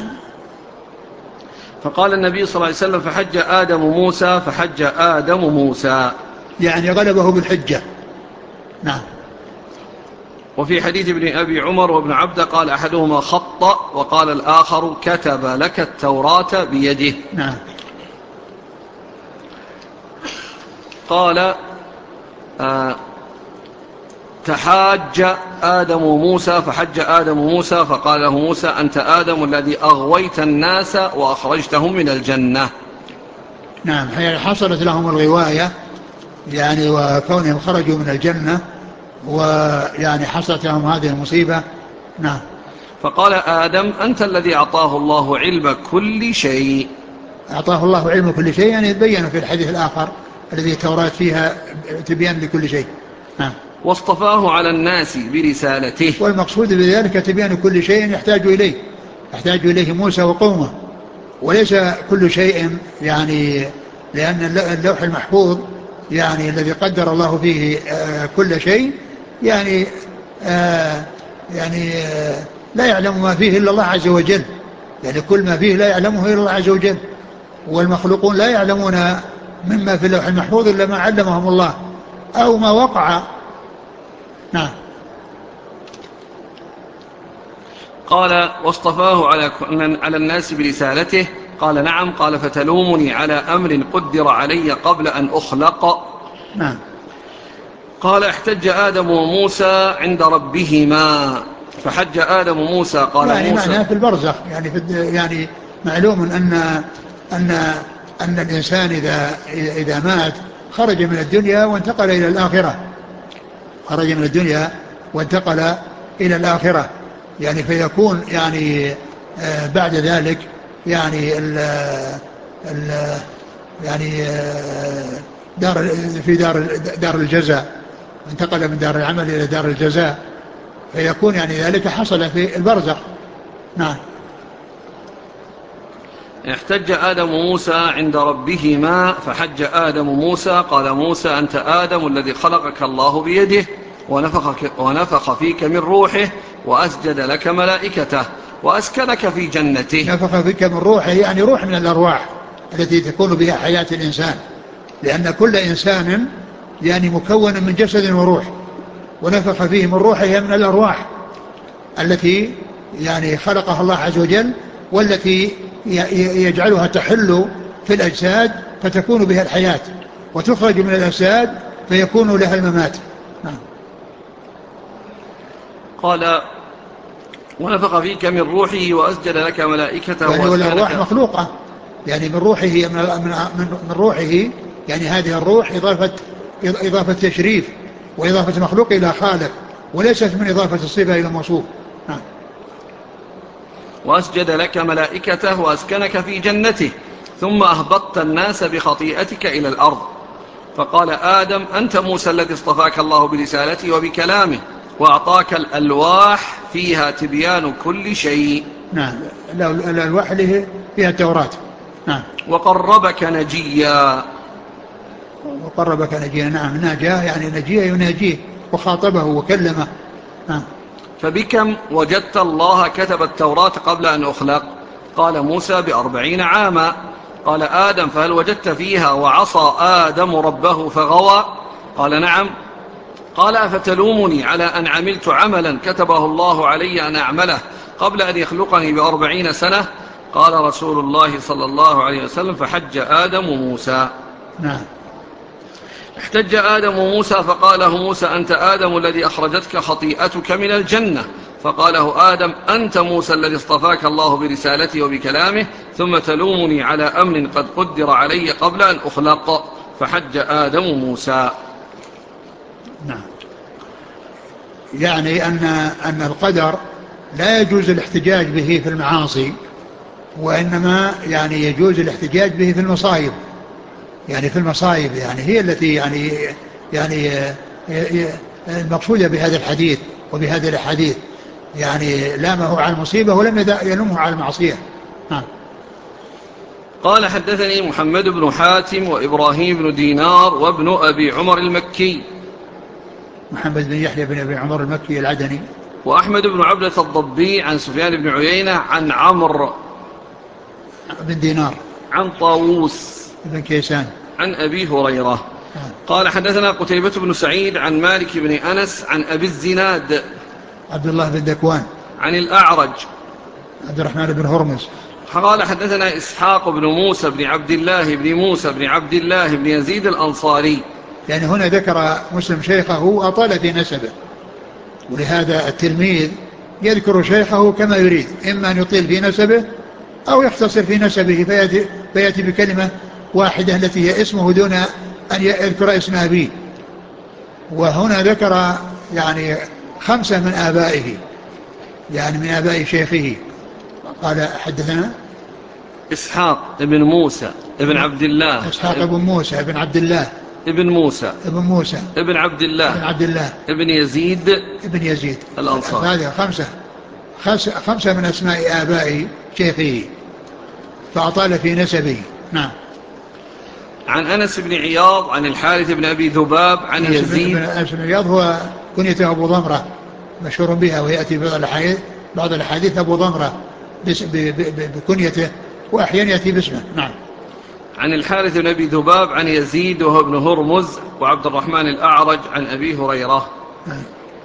فقال النبي صلى الله عليه وسلم فحج آدم موسى فحج آدم موسى، يعني غلبه بالحجة. نعم. وفي حديث ابن أبي عمر وابن عبد قال أحدهما خط وقال الآخر كتب لك التوراة بيده. نعم. قال آه تحاج آدم موسى فحج آدم موسى فقال له موسى أنت آدم الذي أغويت الناس وأخرجتهم من الجنة. نعم. حصلت لهم الغواية، يعني وكونهم خرجوا من الجنة، ويعني حصلت لهم هذه المصيبة. نعم. فقال آدم أنت الذي أعطاه الله علم كل شيء. أعطاه الله علم كل شيء، يعني يبين في الحديث الآخر الذي التوراة فيها تبيان لكل شيء. نعم. واصطفاه على الناس برسالته. والمقصود بذلك تبيان كل شيء يحتاج إليه يحتاج إليه موسى وقومه، وليس كل شيء، يعني لأن اللوح المحفوظ يعني الذي قدر الله فيه آه كل شيء، يعني آه يعني آه لا يعلم ما فيه إلا الله عز وجل، يعني كل ما فيه لا يعلمه إلا الله عز وجل، والمخلوقون لا يعلمون مما في اللوح المحفوظ إلا ما علمهم الله أو ما وقع. نعم. قال واصطفاه على على الناس برسالته. قال نعم. قال فتلومني على أمر قدر علي قبل أن أخلق. نعم. قال احتج آدم وموسى عند ربهما فحج آدم موسى قال يعني موسى. معناه في البرزخ، يعني في يعني معلوم أن أن أن الإنسان إذا إذا مات خرج من الدنيا وانتقل إلى الآخرة خرج من الدنيا وانتقل إلى الآخرة، يعني فيكون يعني آه بعد ذلك يعني ال ال يعني آه دار في دار دار الجزاء، انتقل من دار العمل إلى دار الجزاء، فيكون يعني ذلك حصل في البرزخ. نعم. احتج آدم موسى عند ربهما فحج آدم موسى قال موسى أنت آدم الذي خلقك الله بيده ونفخ, ونفخ فيك من روحه وأسجد لك ملائكته وأسكنك في جنته. نفخ فيك من روحه، يعني روح من الأرواح التي تكون بها حياة الإنسان، لأن كل إنسان يعني مكون من جسد وروح، ونفخ فيه من روحه من الأرواح التي يعني خلقها الله عز وجل، والتي يجعلها تحل في الأجساد فتكون بها الحياة، وتخرج من الأجساد فيكون لها الممات. نعم. قال ونفخ فيك من روحه وأسجد لك ملائكته يعني والأرواح وأسكنك. مخلوقة، يعني من روحه من, من, من روحه، يعني هذه الروح إضافة, إضافة تشريف وإضافة مخلوق إلى خالق، وليست من إضافة الصفة إلى موصوف. نعم. وأسجد لك ملائكته وأسكنك في جنته ثم أهبط أغرقت الناس بخطيئتك إلى الأرض. فقال آدم أنت موسى الذي اصطفاك الله برسالته وبكلامه وأعطاك الألواح فيها تبيان كل شيء. نعم. الألواح اللي فيها التوراة. نعم. وقربك نجيا. وقربك نجيا. نعم. ناجاه يعني نجيه يناجيه وخاطبه وكلمه. نعم. فبكم وجدت الله كتب التوراة قبل أن أخلق؟ قال موسى بأربعين عاما. قال آدم فهل وجدت فيها وعصى آدم ربه فغوى؟ قال نعم. قال أفتلومني على أن عملت عملا كتبه الله علي أن أعمله قبل أن يخلقني بأربعين سنة؟ قال رسول الله صلى الله عليه وسلم فحج آدم موسى. نعم. احتج آدم موسى فقاله موسى أنت آدم الذي أخرجتك خطيئتك من الجنة. فقاله آدم أنت موسى الذي اصطفاك الله برسالته وبكلامه ثم تلومني على أمر قد قدر علي قبل أن أخلق. فحج آدم موسى. نعم. يعني أن أن القدر لا يجوز الاحتجاج به في المعاصي، وإنما يعني يجوز الاحتجاج به في المصائب. يعني في المصائب يعني هي التي يعني يعني المقصودة بهذا الحديث وبهذه الأحاديث، يعني لامه على المصيبة ولم يلومه على المعصية. ها. قال حدثني محمد بن حاتم وإبراهيم بن دينار وابن أبي عمر المكي. محمد بن يحيى بن أبي عمر المكي العدني. وأحمد بن عبدة الضبي عن سفيان بن عيينة عن عمرو بن دينار عن طاووس بن كيسان عن أبي هريرة. قال حدثنا قتيبة بن سعيد عن مالك بن أنس عن أبي الزناد عبد الله بن دكوان عن الأعرج عبد الرحمن بن هرمز. قال حدثنا إسحاق بن موسى بن عبد الله بن موسى بن عبد الله بن يزيد الأنصاري. يعني هنا ذكر مسلم شيخه أطال في نسبه، ولهذا التلميذ يذكر شيخه كما يريد، إما أن يطيل في نسبه أو يختصر في نسبه فيأتي, فيأتي بكلمة واحدة التي هي اسمه دون أن يذكر اسم أبيه. وهنا ذكر يعني خمسة من آبائه، يعني من آباء شيخه. قال حدثنا إسحاق ابن موسى ابن عبد الله إسحاق ابن موسى ابن عبد الله ابن موسى ابن موسى ابن عبد الله ابن عبد الله ابن يزيد ابن يزيد الأنصار. هذه خمسة خمسة من أسماء آباء شيخه فأطال في نسبه. نعم. عن أنس بن عياض عن الحارث بن أبي ذباب عن يزيد. أنس بن عياض هو كنيته أبو ضمرة مشهور بها، ويأتي بعض الحديث بعض الحديث أبو ضمرة بكنيته، وأحيانا يأتي باسمه. نعم. عن الحارث بن أبي ذباب عن يزيد وهو ابن هرمز وعبد الرحمن الأعرج عن أبي هريرة. نعم.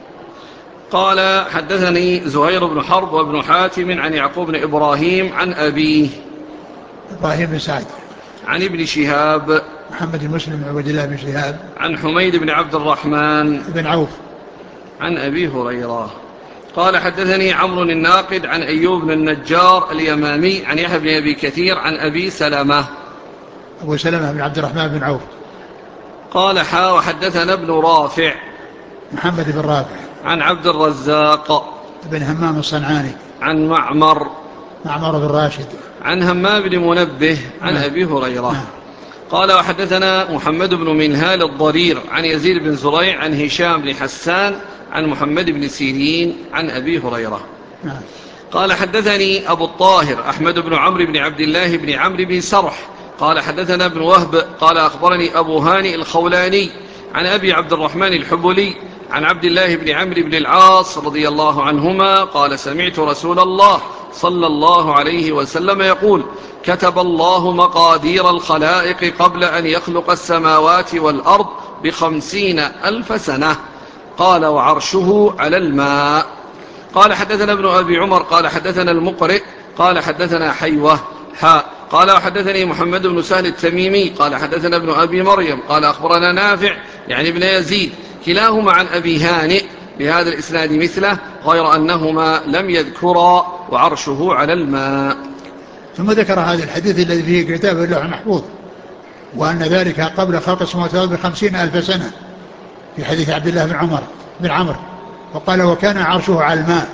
قال حدثني زهير بن حرب وابن حاتم عن يعقوب بن إبراهيم عن أبيه إبراهيم بن سعد عن ابن شهاب محمد المسلم بن عبد الله بن شهاب عن حميد بن عبد الرحمن بن عوف عن أبي هريرة. قال حدثني عمرو الناقد عن أيوب بن النجار اليمامي عن يحيى بن أبي كثير عن أبي سلمة أبو سلمة بن عبد الرحمن بن عوف. قال حا وحدثنا ابن رافع محمد بن رافع عن عبد الرزاق بن همام الصنعاني عن معمر معمر بن راشد عن همام بن منبه عن نعم. أبي هريرة. نعم. قال وحدثنا محمد بن منهال الضرير عن يزيد بن زريع عن هشام بن حسان عن محمد بن سيرين عن أبي هريرة. نعم. قال حدثني أبو الطاهر أحمد بن عمرو بن عبد الله بن عمرو بن سرح قال حدثنا ابن وهب قال أخبرني أبو هانئ الخولاني عن أبي عبد الرحمن الحبلي عن عبد الله بن عمرو بن العاص رضي الله عنهما قال سمعت رسول الله صلى الله عليه وسلم يقول كتب الله مقادير الخلائق قبل أن يخلق السماوات والأرض بخمسين ألف سنة. قال وعرشه على الماء. قال حدثنا ابن أبي عمر قال حدثنا المقرئ قال حدثنا حيوة حاء قال وحدثني محمد بن سهل التميمي قال حدثنا ابن أبي مريم قال أخبرنا نافع يعني ابن يزيد كلاهما عن أبي هانئ بهذا الإسناد مثله غير أنهما لم يذكرا وعرشه على الماء. ثم ذكر هذا الحديث الذي فيه كتاب اللوح المحفوظ، وأن ذلك قبل خلق السماوات والأرض بخمسين ألف سنة في حديث عبد الله بن عمر بن عمرو. وقال وكان عرشه على الماء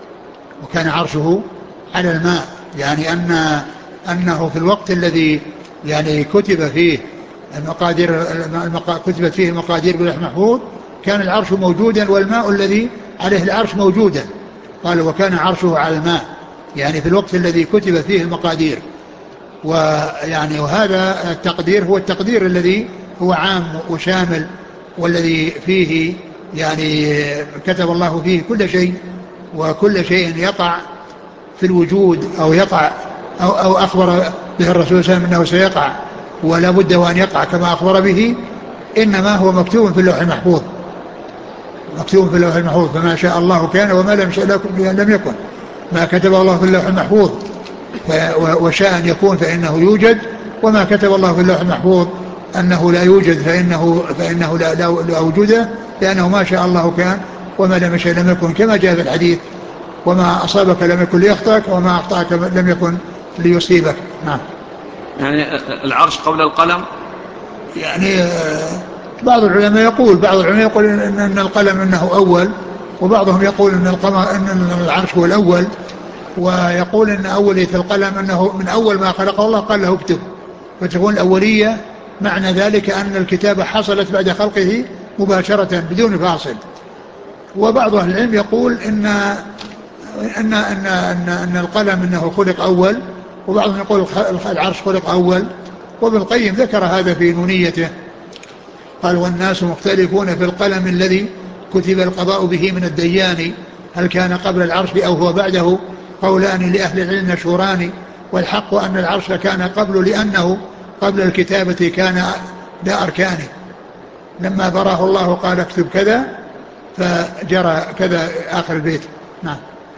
وكان عرشه على الماء يعني أن أنه في الوقت الذي يعني كتب فيه المقادير كتبت فيه المقادير باللوح المحفوظ كان العرش موجودا والماء الذي عليه العرش موجودا. قال وكان عرشه على الماء، يعني في الوقت الذي كتب فيه المقادير. ويعني وهذا التقدير هو التقدير الذي هو عام وشامل، والذي فيه يعني كتب الله فيه كل شيء، وكل شيء يقع في الوجود أو يقع أو, أو أخبر به الرسول صلى الله عليه وسلم أنه سيقع ولا بد وأن يقع كما أخبر به، إنما هو مكتوب في اللوح المحفوظ، مكتوب في اللوح المحفوظ. فما شاء الله كان وما لم يشاء لم يكن. ما كتب الله في اللوح المحفوظ وشاء أن يكون فإنه يوجد، وما كتب الله في اللوح المحفوظ أنه لا يوجد فإنه, فإنه لا, لا, لا وجوده، لأنه ما شاء الله كان وما لم يشاء لم يكن، كما جاء في الحديث وما أصابك لم يكن ليخطئك وما أخطأك لم يكن ليصيبك. نعم. يعني العرش قبل القلم. يعني بعض العلماء يقول بعض العلماء يقول إن, إن القلم إنه أول، وبعضهم يقول إن, إن العرش هو الأول، ويقول إن أولية القلم أنه من أول ما خلقه الله قال له اكتب، فتكون الأولية معنى ذلك أن الكتابة حصلت بعد خلقه مباشرة بدون فاصل. وبعض أهل العلم يقول إن أن, أن, أن, أن القلم إنه خلق أول، وبعضهم يقول العرش خلق أول. وابن القيم ذكر هذا في نونيته، قال والناس مختلفون في القلم الذي كتب القضاء به من الديان، هل كان قبل العرش أو هو بعده؟ قولان لأهل العلم مشهوران، والحق أن العرش كان قبل، لأنه قبل الكتابة كان ذا أركان، لما براه الله قال اكتب كذا فجرى كذا آخر البيت. نعم.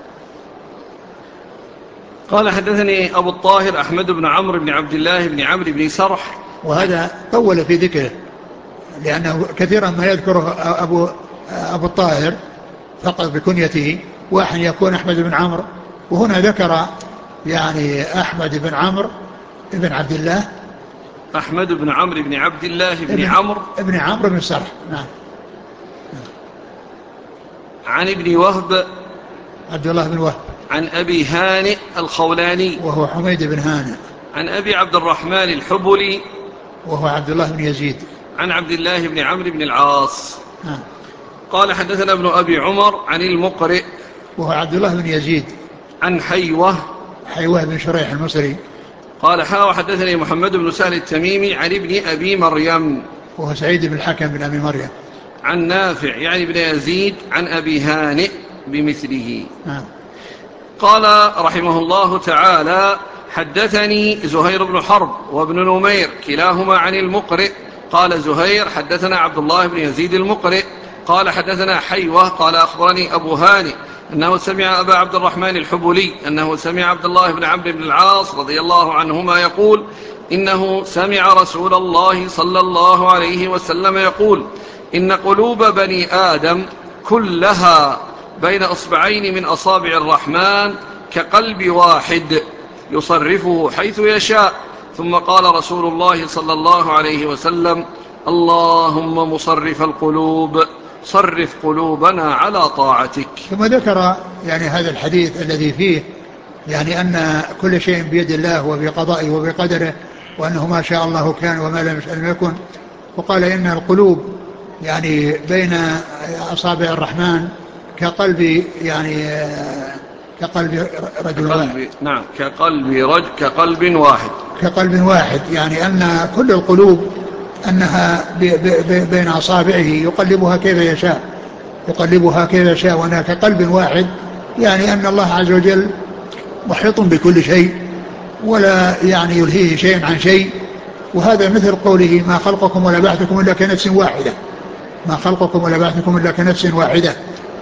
قال حدثني أبو الطاهر أحمد بن عمرو بن عبد الله بن عمرو بن سرح، وهذا طول في ذكره لأنه كثيرا ما يذكره أبو, أبو الطاهر فقط بكنيته، واحد يكون أحمد بن عمرو، وهنا ذكر يعني أحمد بن عمرو بن عبد الله، أحمد بن عمرو بن عبد الله بن عمرو ابن عمرو بن سرح. نعم. عن ابن وهب عبد الله بن وهب، عن أبي هانئ الخولاني وهو حميد بن هانئ، عن أبي عبد الرحمن الحبلي وهو عبد الله بن يزيد، عن عبد الله بن عمرو بن العاص. نعم. قال حدثنا ابن أبي عمر عن المقرئ، وهو عبد الله بن يزيد، عن حيوة حيوة بن شريح المصري. قال حا وحدثني محمد بن سهل التميمي عن ابن أبي مريم، وهو سعيد بن الحكم بن أبي مريم، عن نافع يعني بن يزيد عن أبي هانئ بمثله. نعم. قال رحمه الله تعالى حدثني زهير بن حرب وابن نمير كلاهما عن المقرئ. قال زهير حدثنا عبد الله بن يزيد المقرئ قال حدثنا حيوة قال أخبرني أبو هانئ أنه سمع أبا عبد الرحمن الحبلي أنه سمع عبد الله بن عمرو بن العاص رضي الله عنهما يقول إنه سمع رسول الله صلى الله عليه وسلم يقول إن قلوب بني آدم كلها بين أصبعين من أصابع الرحمن كقلب واحد يصرفه حيث يشاء. ثم قال رسول الله صلى الله عليه وسلم اللهم مصرف القلوب صرف قلوبنا على طاعتك. ثم ذكر يعني هذا الحديث الذي فيه يعني أن كل شيء بيد الله وبقضائه وبقدره، وأنه ما شاء الله كان وما لم يشاء لم يكن. وقال إن القلوب يعني بين أصابع الرحمن كقلب يعني كقلب رجل واحد. نعم كقلب رجل كقلب واحد كقلب واحد، يعني أن كل القلوب أنها بين أصابعه يقلبها كيف يشاء يقلبها كيف يشاء وأنها كقلب واحد، يعني أن الله عز وجل محيط بكل شيء ولا يعني يلهيه شيء عن شيء. وهذا مثل قوله ما خلقكم ولا بعثكم إلا كنفس واحدة، ما خلقكم ولا بعثكم إلا كنفس واحدة.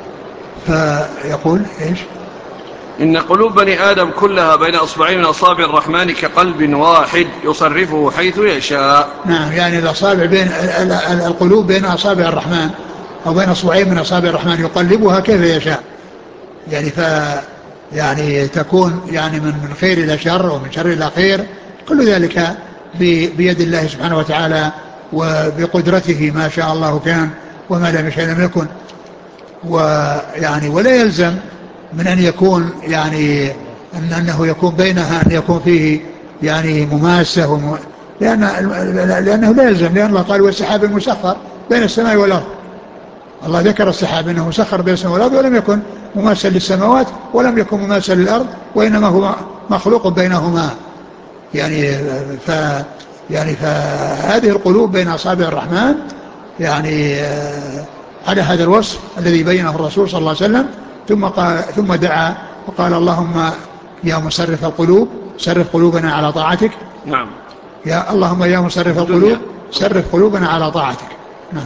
فيقول إيش؟ إن قلوب بني آدم كلها بين أصبعين من أصابع الرحمن كقلب واحد يصرفه حيث يشاء. نعم، يعني الأصابع بين القلوب بين أصابع الرحمن أو بين أصبعين من أصابع الرحمن يقلبها كيف يشاء، يعني ف يعني تكون يعني من من خير إلى شر ومن شر إلى خير، كل ذلك بيد الله سبحانه وتعالى وبقدرته، ما شاء الله كان وما لم يشاء لم يكن. ويعني ولا يلزم من أن يكون يعني أن أنه يكون بينها أن يكون فيه يعني مماسة لأن لأنه لا يلزم، لأن الله قال والسحاب المسخر بين السماء والأرض. الله ذكر السحاب أنه مسخر بين السماء والأرض، ولم يكن مماثل للسماوات ولم يكن مماثل للأرض، وإنما هو مخلوق بينهما. يعني ف يعني فهذه القلوب بين أصابع الرحمن يعني على هذا الوصف الذي بينه الرسول صلى الله عليه وسلم. ثم قال ثم دعا وقال اللهم يا مصرف القلوب صرف قلوبنا على طاعتك. نعم. يا اللهم يا مصرف القلوب صرف قلوبنا على طاعتك. نعم.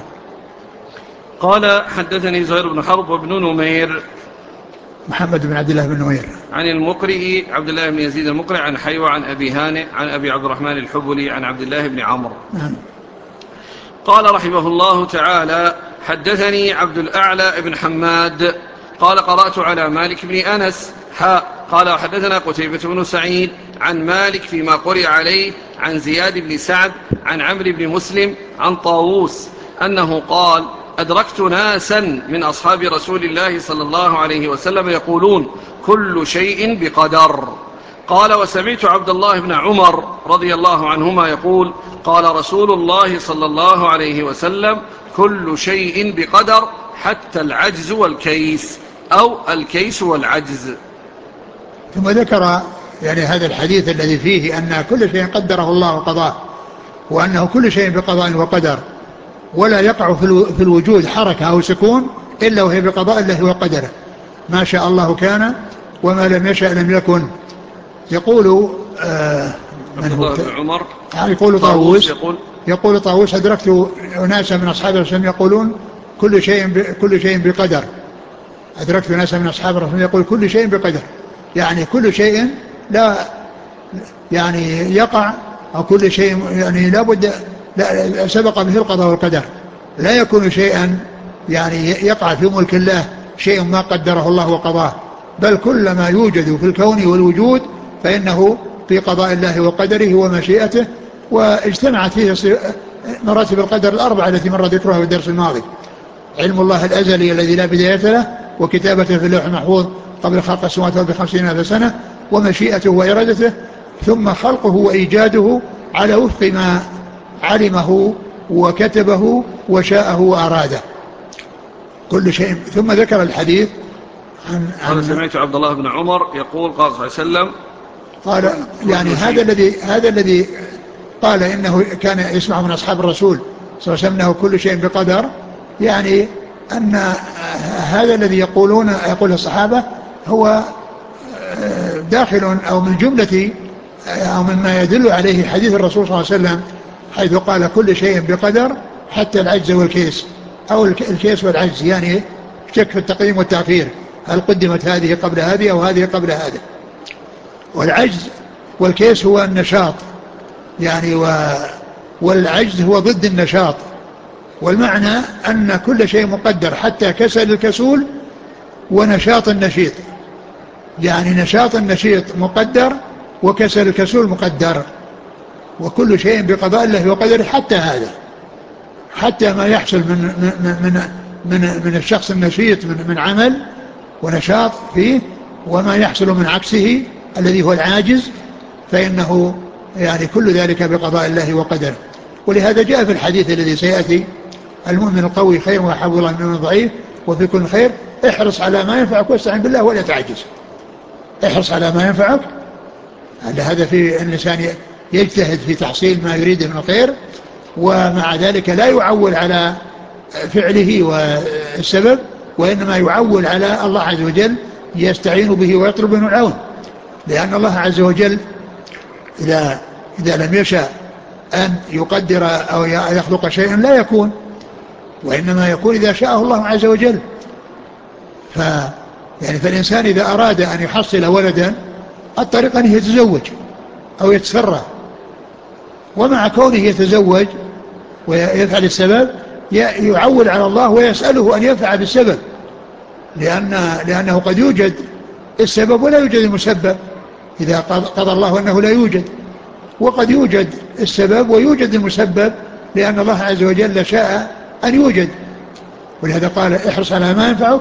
قال حدثني زهير بن حرب وابن نمير محمد بن عبد الله بن نمير عن المقرئ عبد الله بن يزيد المقرئ عن حيوى عن أبي هانئ عن أبي عبد الرحمن الحبلي عن عبد الله بن عمرو. نعم. قال رحمه الله تعالى حدثني عبد الأعلى بن حماد قال قرأت على مالك بن أنس حاء قال وحدثنا قتيبة بن سعيد عن مالك فيما قرئ عليه عن زياد بن سعد عن عمرو بن مسلم عن طاووس أنه قال أدركت ناسا من أصحاب رسول الله صلى الله عليه وسلم يقولون كل شيء بقدر. قال وسمعت عبد الله بن عمر رضي الله عنهما يقول قال رسول الله صلى الله عليه وسلم كل شيء بقدر حتى العجز والكيس أو الكيس والعجز. ثم ذكر يعني هذا الحديث الذي فيه أن كل شيء قدره الله وقضاه، وأنه كل شيء بقضاء وقدر، ولا يقع في الوجود حركة أو سكون إلا وهي بقضاء الله وقدره، ما شاء الله كان وما لم يشأ لم يكن. يقول آه عبد الله بن عمر يقول طاووس يقول, يقول طاووس أدركت ناسا من أصحاب الرسول يقولون كل شيء كل شيء بقدر. أدركت ناسا من أصحاب الرسول يقول كل شيء بقدر، يعني كل شيء لا يعني يقع أو كل شيء يعني لا بد لا سبق به القضاء والقدر، لا يكون شيئا يعني يقع في ملك الله شيء ما قدره الله وقضاه، بل كل ما يوجد في الكون والوجود فإنه في قضاء الله وقدره ومشيئته. واجتمعت فيه مراتب القدر الأربعة التي مر ذكرها في الدرس الماضي: علم الله الأزلي الذي لا بداية له، وكتابته في اللوح المحفوظ قبل خلق السماوات والأرض بخمسين ألف سنة، ومشيئته وإرادته، ثم خلقه وإيجاده على وفق ما علمه وكتبه وشاءه وأراده كل شيء. ثم ذكر الحديث عن, عن قال سمعت عبد الله بن عمر يقول قال صلى الله عليه وسلم قال يعني هذا الذي هذا الذي قال إنه كان يسمع من أصحاب الرسول صلى الله عليه وسلم أنه كل شيء بقدر، يعني أن هذا الذي يقولون يقول الصحابة هو داخل أو من جملة أو مما يدل عليه حديث الرسول صلى الله عليه وسلم حيث قال كل شيء بقدر حتى العجز والكيس، أو الكيس والعجز، يعني شك في التقديم والتأخير، هل قدمت هذه قبل هذه أو هذه قبل هذا. والعجز والكيس هو النشاط يعني و والعجز هو ضد النشاط، والمعنى أن كل شيء مقدر حتى كسل الكسول ونشاط النشيط، يعني نشاط النشيط مقدر وكسل الكسول مقدر، وكل شيء بقضاء الله وقدره حتى هذا، حتى ما يحصل من من من من, من الشخص النشيط من, من عمل ونشاط فيه، وما يحصل من عكسه الذي هو العاجز، فإنه يعني كل ذلك بقضاء الله وقدره. ولهذا جاء في الحديث الذي سيأتي: المؤمن القوي خير وأحب الله من الضعيف وفي كل خير، احرص على ما ينفعك واستعن بالله ولا تعجز. احرص على ما ينفعك، هذا في الإنسان يجتهد في تحصيل ما يريده من الخير، ومع ذلك لا يعول على فعله والسبب، وإنما يعول على الله عز وجل يستعين به ويطلب منه العون، لأن الله عز وجل إذا, إذا لم يشاء أن يقدر أو يخلق شيئا لا يكون، وإنما يكون إذا شاءه الله عز وجل. ف يعني فالإنسان إذا أراد أن يحصل ولدا الطريق أن يتزوج أو يتسرى، ومع كونه يتزوج ويفعل السبب يعول على الله ويسأله أن يفعل بالسبب، لأن لأنه قد يوجد السبب ولا يوجد المسبب إذا قضى الله أنه لا يوجد، وقد يوجد السبب ويوجد المسبب لأن الله عز وجل شاء أن يوجد. ولهذا قال احرص على ما ينفعك،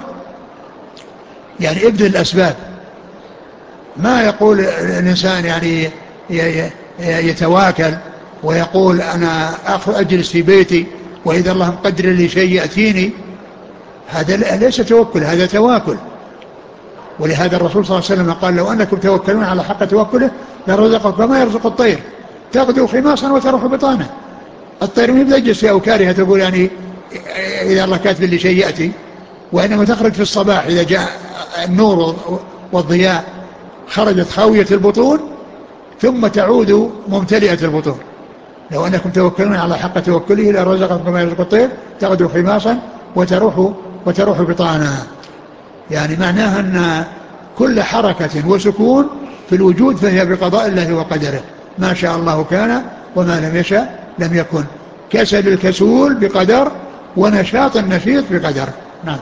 يعني ابذل الأسباب. ما يقول الإنسان يعني يتواكل ويقول أنا أجلس في بيتي وإذا الله مقدر لي شيء يأتيني، هذا ليس توكل، هذا تواكل. ولهذا الرسول صلى الله عليه وسلم قال لو أنكم توكلون على حق توكله لرزقكم كما يرزق الطير تغدو خماصا وتروح بطانه. الطير من يجلس في أوكارها تقول يعني إذا الله كاتب لي شيء يأتي، وإنما تخرج في الصباح إذا جاء النور والضياء خرجت خاوية البطون ثم تعود ممتلئة البطون. لو أنكم توكلون على حق توكله لرزقكم كما يرزق الطير تغدو خماصا وتروح وتروح بطانا. يعني معناها أن كل حركة وسكون في الوجود فهي بقضاء الله وقدره، ما شاء الله كان وما لم يشاء لم يكن. كسل الكسول بقدر ونشاط النشيط بقدر. نعم.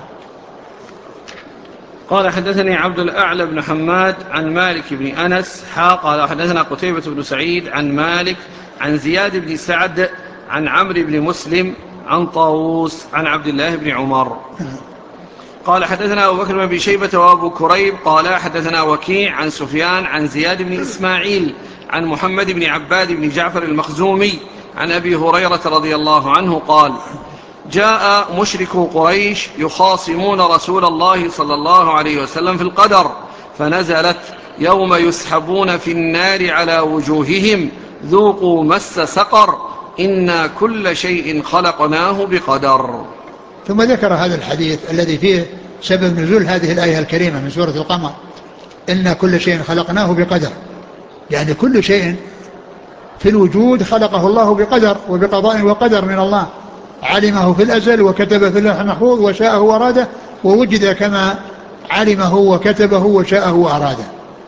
قال حدثني عبد الأعلى بن حماد عن مالك بن أنس حا قال حدثنا قتيبة بن سعيد عن مالك عن زياد بن سعد عن عمرو بن مسلم عن طاووس عن عبد الله بن عمر قال حدثنا أبو بكر بن شيبة وأبو كريب قال حدثنا وكيع عن سفيان عن زياد بن إسماعيل عن محمد بن عباد بن جعفر المخزومي عن أبي هريرة رضي الله عنه قال جاء مشركو قريش يخاصمون رسول الله صلى الله عليه وسلم في القدر فنزلت يوم يسحبون في النار على وجوههم ذوقوا مس سقر إنا كل شيء خلقناه بقدر. ثم ذكر هذا الحديث الذي فيه سبب نزول هذه الآية الكريمة من سورة القمر إن كل شيء خلقناه بقدر، يعني كل شيء في الوجود خلقه الله بقدر وبقضاء وقدر من الله، علمه في الأزل وكتبه في اللوح المحفوظ وشاءه وأراده ووجد كما علمه وكتبه وشاءه وأراده.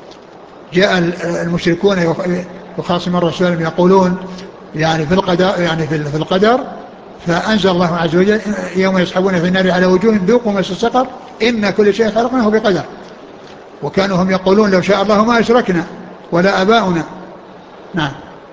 جاء المشركون يخاصم الرسول يقولون يعني في القدر يعني في القدر فأنزل الله عز وجل يوم يسحبون في النار على وجوههم ذوقوا مس السقر إن كل شيء خلقناه بقدر. وكانوا هم يقولون لو شاء الله ما أشركنا ولا أباؤنا. نعم.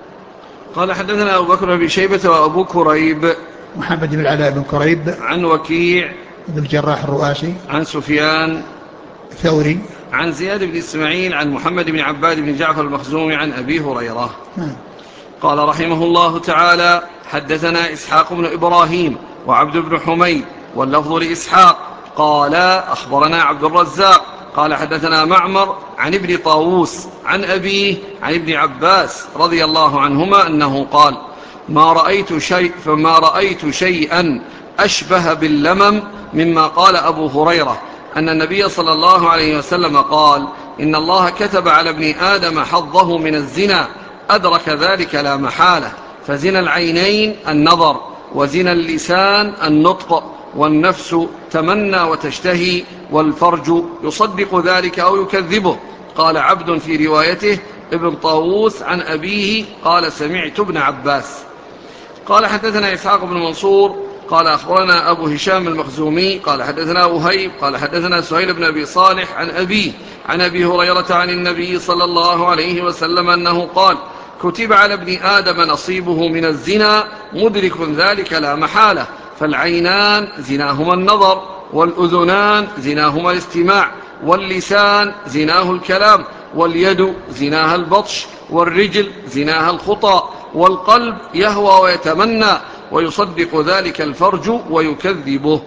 قال حدثنا أبو بكر بن شيبة وأبو كريب محمد بن العلاء بن كريب عن وكيع بن الجراح الرؤاسي عن سفيان ثوري عن زياد بن إسماعيل عن محمد بن عباد بن جعفر المخزومي عن أبي هريرة. نعم. قال رحمه الله تعالى حدثنا إسحاق بن إبراهيم وعبد بن حميد واللفظ لإسحاق قال أخبرنا عبد الرزاق قال حدثنا معمر عن ابن طاووس عن أبيه عن ابن عباس رضي الله عنهما أنه قال ما رأيت شيء فما رأيت شيئا أشبه باللمم مما قال أبو هريرة أن النبي صلى الله عليه وسلم قال إن الله كتب على ابن آدم حظه من الزنا أدرك ذلك لا محالة، فزنا العينين النظر وزنا اللسان النطق والنفس تمنى وتشتهي والفرج يصدق ذلك أو يكذبه. قال عبد في روايته ابن طاووس عن أبيه قال سمعت ابن عباس. قال حدثنا إسحاق بن منصور قال أخبرنا أبو هشام المخزومي قال حدثنا وهيب قال حدثنا سهيل بن أبي صالح عن أبيه عن أبي هريرة عن النبي صلى الله عليه وسلم أنه قال كتب على ابن آدم نصيبه من الزنا مدرك ذلك لا محالة، فالعينان زناهما النظر والأذنان زناهما الاستماع واللسان زناه الكلام واليد زناها البطش والرجل زناها الخطى والقلب يهوى ويتمنى ويصدق ذلك الفرج ويكذبه.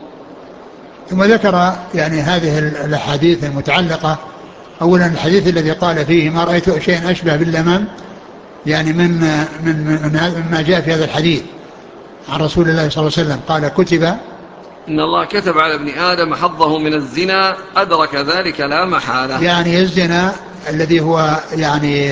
ثم ذكر يعني هذه الأحاديث المتعلقة. أولا الحديث الذي قال فيه ما رأيت شيئا أشبه باللمم، يعني من من من ما جاء في هذا الحديث عن رسول الله صلى الله عليه وسلم قال كتب إن الله كتب على ابن آدم حظه من الزنا أدرك ذلك لا محالة، يعني الزنا الذي هو يعني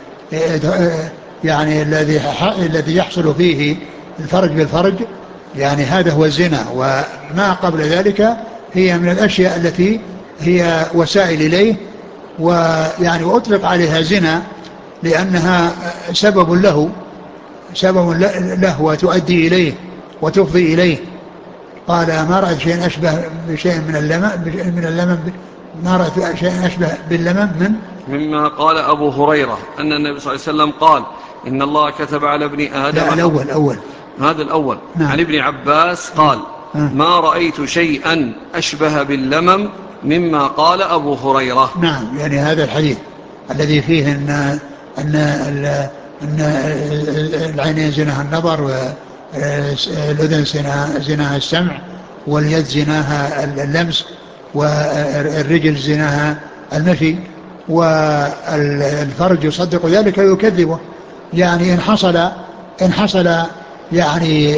يعني الذي الذي يحصل فيه الفرج بالفرج، يعني هذا هو الزنا، وما قبل ذلك هي من الأشياء التي هي وسائل إليه، ويعني وأطلق عليها زنا لأنها سبب له سبب له وتؤدي إليه وتفضي إليه. قال ما رأيت شيئا أشبه بشيء من اللمم من اللمم ما رأيت شيئا أشبه باللمم من مما قال أبو هريرة أن النبي صلى الله عليه وسلم قال إن الله كتب على ابن آدم. لا الأول أول هذا الأول. نعم. عن ابن عباس قال نعم. ما رأيت شيئا أشبه باللمم مما قال أبو هريرة. نعم، يعني هذا الحديث الذي فيه أن, أن أن العينين زناها النظر، والأذن زناها السمع، واليد زناها اللمس، والرجل زناها المشي، والفرج يصدق ذلك ويكذبه. يعني إن حصل إن حصل يعني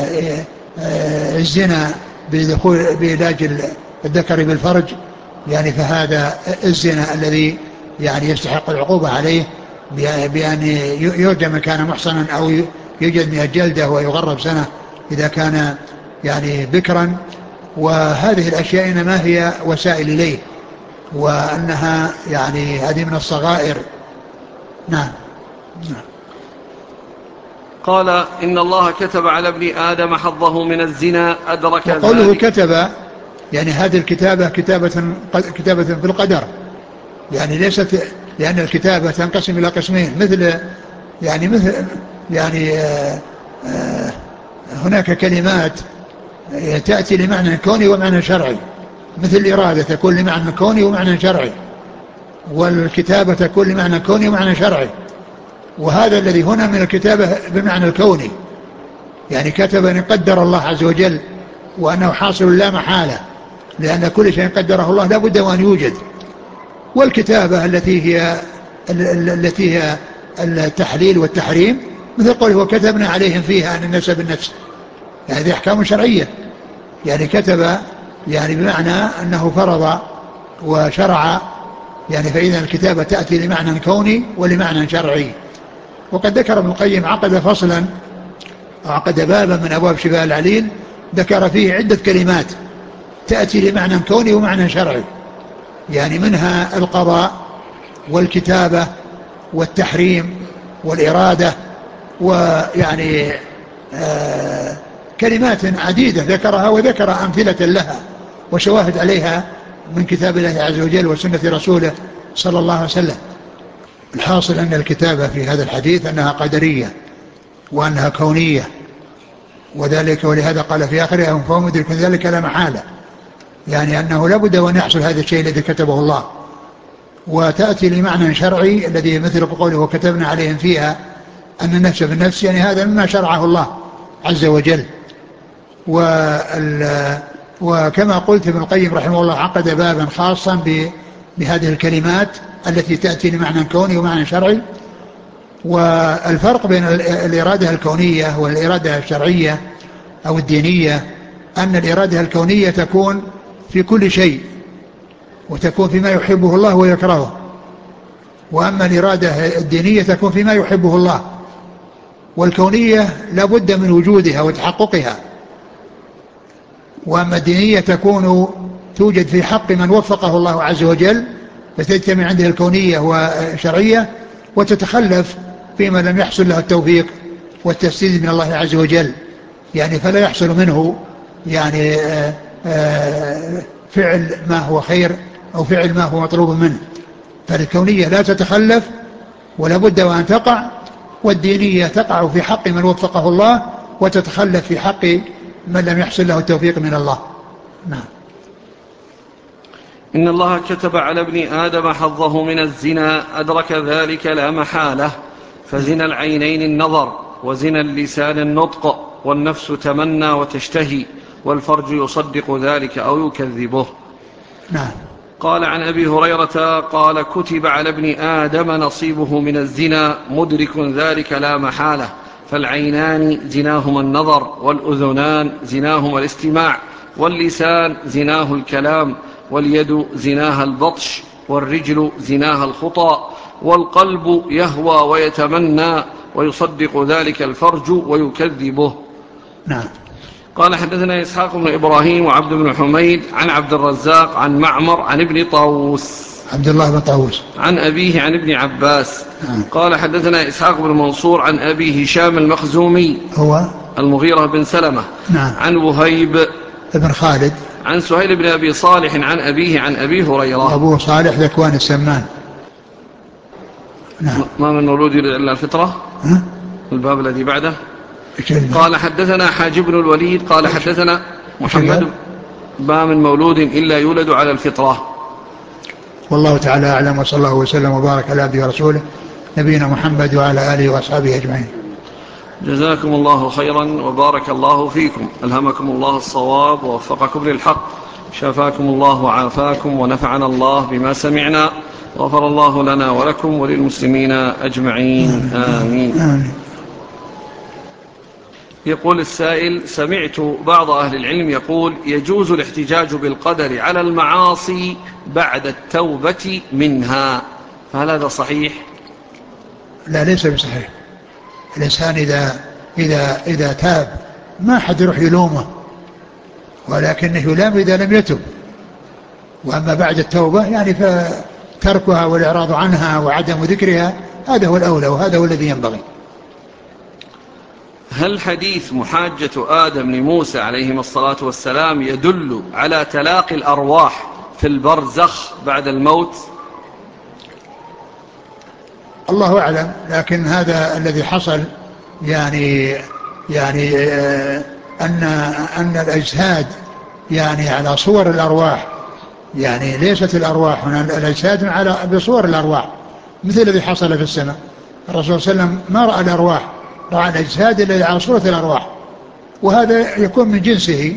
الزنا بدخول بعلاج الذكر بالفرج، يعني فهذا الزنا الذي يعني يستحق العقوبة عليه بأن يرجم إن كان محصنا، أو يجد مئة جلدة ويغرب سنة إذا كان يعني بكرا. وهذه الأشياء إنما هي وسائل إليه، وأنها يعني هذه من الصغائر. نعم. نعم. قال إن الله كتب على ابن آدم حظه من الزنا أدرك ذلك. وقوله كتب يعني هذه الكتابة كتابة كتابة في القدر، يعني ليست، لأن الكتابة تنقسم إلى قسمين، مثل يعني مثل يعني آآ آآ هناك كلمات تأتي لمعنى كوني ومعنى شرعي، مثل الإرادة تكون لمعنى كوني ومعنى شرعي، والكتابة تكون لمعنى كوني ومعنى شرعي. وهذا الذي هنا من الكتابة بمعنى الكوني، يعني كتب أن قدر الله عز وجل وأنه حاصل لا محالة، لأن كل شيء قدره الله لا بد وأن يوجد. والكتابة التي هي التي هي التحليل والتحريم، مثل قوله وكتبنا عليهم فيها أن النفس بالنفس، يعني هذه أحكام شرعية. يعني كتب يعني بمعنى أنه فرض وشرع، يعني فإذا الكتابة تأتي لمعنى كوني ولمعنى شرعي. وقد ذكر ابن القيم عقد فصلا، عقد بابا من أبواب شفاء العليل، ذكر فيه عدة كلمات تأتي لمعنى كوني ومعنى شرعي، يعني منها القضاء والكتابة والتحريم والإرادة، ويعني آه كلمات عديدة ذكرها، وذكر أمثلة لها وشواهد عليها من كتاب الله عز وجل وسنة رسوله صلى الله عليه وسلم. الحاصل أن الكتابة في هذا الحديث أنها قدرية وأنها كونية، وذلك ولهذا قال في آخرها فهم يدركون ذلك لا محالة، يعني أنه لابد وأن يحصل هذا الشيء الذي كتبه الله. وتأتي لمعنى شرعي الذي مثل قوله وكتبنا عليهم فيها أن النفس بالنفس، يعني هذا مما شرعه الله عز وجل. وكما قلت ابن القيم رحمه الله عقد بابا خاصا بهذه الكلمات التي تأتي لمعنى كوني ومعنى شرعي. والفرق بين الإرادة الكونية والإرادة الشرعية أو الدينية أن الإرادة الكونية تكون في كل شيء، وتكون فيما يحبه الله ويكرهه، وأما الإرادة الدينية تكون فيما يحبه الله. والكونية لا بد من وجودها وتحققها، وأما الدينية تكون توجد في حق من وفقه الله عز وجل، فتجتمع عنده الكونية والشرعية، وتتخلف فيما لم يحصل له التوفيق والتسديد من الله عز وجل، يعني فلا يحصل منه يعني آآ آآ فعل ما هو خير أو فعل ما هو مطلوب منه. فالكونية لا تتخلف ولا بد وأن تقع، والدينية تقع في حق من وفقه الله وتتخلف في حق من لم يحصل له التوفيق من الله. نعم. إن الله كتب على ابن آدم حظه من الزنا أدرك ذلك لا محالة، فزنا العينين النظر، وزنا اللسان النطق، والنفس تمنى وتشتهي، والفرج يصدق ذلك أو يكذبه. نعم. قال عن أبي هريرة قال كتب على ابن آدم نصيبه من الزنا مدرك ذلك لا محالة، فالعينان زناهما النظر، والأذنان زناهما الاستماع، واللسان زناه الكلام، واليد زناها البطش، والرجل زناها الخطى، والقلب يهوى ويتمنى، ويصدق ذلك الفرج ويكذبه. نعم. قال حدثنا إسحاق بن إبراهيم وعبد بن حميد عن عبد الرزاق عن معمر عن ابن طاووس عبد الله بن طاووس عن أبيه عن ابن عباس. نعم. قال حدثنا إسحاق بن منصور عن أبي هشام المخزومي هو المغيرة بن سلمة. نعم. عن وهيب ابن خالد عن سهيل بن أبي صالح عن أبيه عن أبي هريرة. أبو صالح ذكوان السمان. نعم. ما من مولود إلا الفطرة. ها؟ الباب الذي بعده. قال حدثنا حاجب بن الوليد قال حدثنا محمد ما من مولود إلا يولد على الفطرة. والله تعالى أعلم، وصلى الله وسلم وبارك على عبده ورسوله نبينا محمد وعلى آله وأصحابه أجمعين. جزاكم الله خيرا وبارك الله فيكم، ألهمكم الله الصواب ووفقكم للحق، شفاكم الله وعافاكم ونفعنا الله بما سمعنا، غفر الله لنا ولكم وللمسلمين أجمعين، آمين, آمين. يقول السائل: سمعت بعض أهل العلم يقول يجوز الاحتجاج بالقدر على المعاصي بعد التوبة منها، فهل هذا صحيح؟ لا، ليس بصحيح. الإنسان إذا, إذا, إذا تاب ما حد يروح يلومه، ولكنه يلام إذا لم يتب. وأما بعد التوبة يعني فتركها والإعراض عنها وعدم ذكرها هذا هو الأولى وهذا هو الذي ينبغي. هل حديث محاجة آدم لموسى عليهما الصلاة والسلام يدل على تلاقي الأرواح في البرزخ بعد الموت؟ الله أعلم، لكن هذا الذي حصل يعني يعني أن أن الأجساد يعني على صور الأرواح، يعني ليست الأرواح هنا، الأجساد على بصور الأرواح، مثل الذي حصل في السماء. الرسول صلى الله عليه وسلم ما رأى الأرواح، رأى الأجساد الذي على صورة الأرواح، وهذا يكون من جنسه.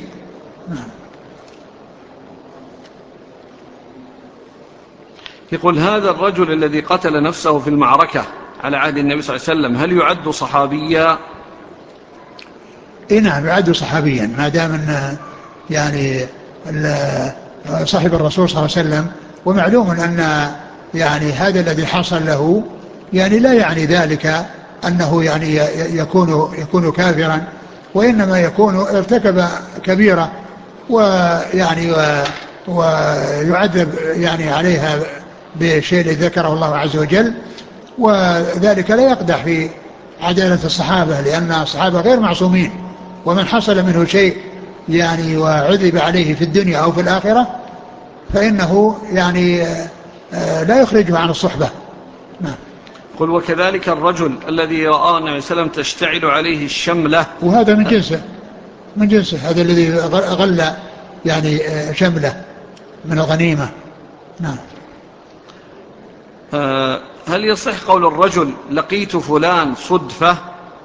يقول: هذا الرجل الذي قتل نفسه في المعركة على عهد النبي صلى الله عليه وسلم هل يعد صحابيا؟ إيه نعم، يعد صحابيا ما دام أن يعني صاحب الرسول صلى الله عليه وسلم. ومعلوم أن يعني هذا الذي حصل له يعني لا يعني ذلك أنه يعني يكون يكون كافرا، وإنما يكون ارتكب كبيرة ويعني ويعذب يعني عليها بشيء الذي ذكره الله عز وجل، وذلك لا يقدح في عدالة الصحابة، لأن الصحابة غير معصومين، ومن حصل منه شيء يعني وعذب عليه في الدنيا أو في الآخرة فإنه يعني لا يخرجه عن الصحبة. نعم. قل: وكذلك الرجل الذي رأى النبي صلى الله عليه وسلم تشتعل عليه الشملة، وهذا من جنسه من جنسه هذا الذي غل يعني شملة من الغنيمة. نعم. هل يصح قول الرجل لقيت فلان صدفة؟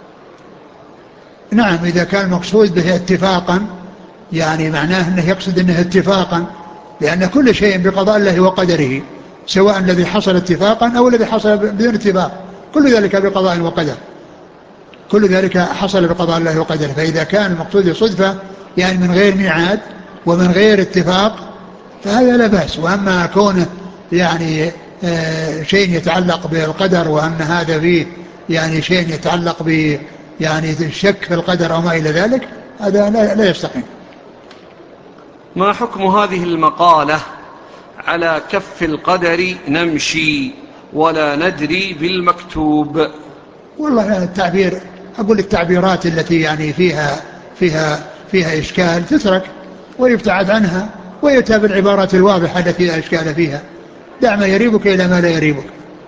نعم، إذا كان مقصود به اتفاقا يعني معناه أنه يقصد أنه اتفاقا، لأن كل شيء بقضاء الله وقدره، سواء الذي حصل اتفاقا أو الذي حصل بدون اتفاق، كل ذلك بقضاء وقدر، كل ذلك حصل بقضاء الله وقدره. فإذا كان المقصود صدفة يعني من غير ميعاد ومن غير اتفاق فهذا لا بأس. وأما كونه يعني آه شيء يتعلق بالقدر، وأن هذا فيه يعني شيء يتعلق ب يعني الشك في القدر أو ما إلى ذلك، هذا لا, لا يستقيم. ما حكم هذه المقالة على كف القدر نمشي ولا ندري بالمكتوب؟ والله التعبير، أقول التعبيرات التي يعني فيها فيها فيها إشكال تترك ويبتعد عنها، ويتابع العبارات الواضحة التي لا إشكال فيها، دع ما يريبك إلى ما لا يريبك.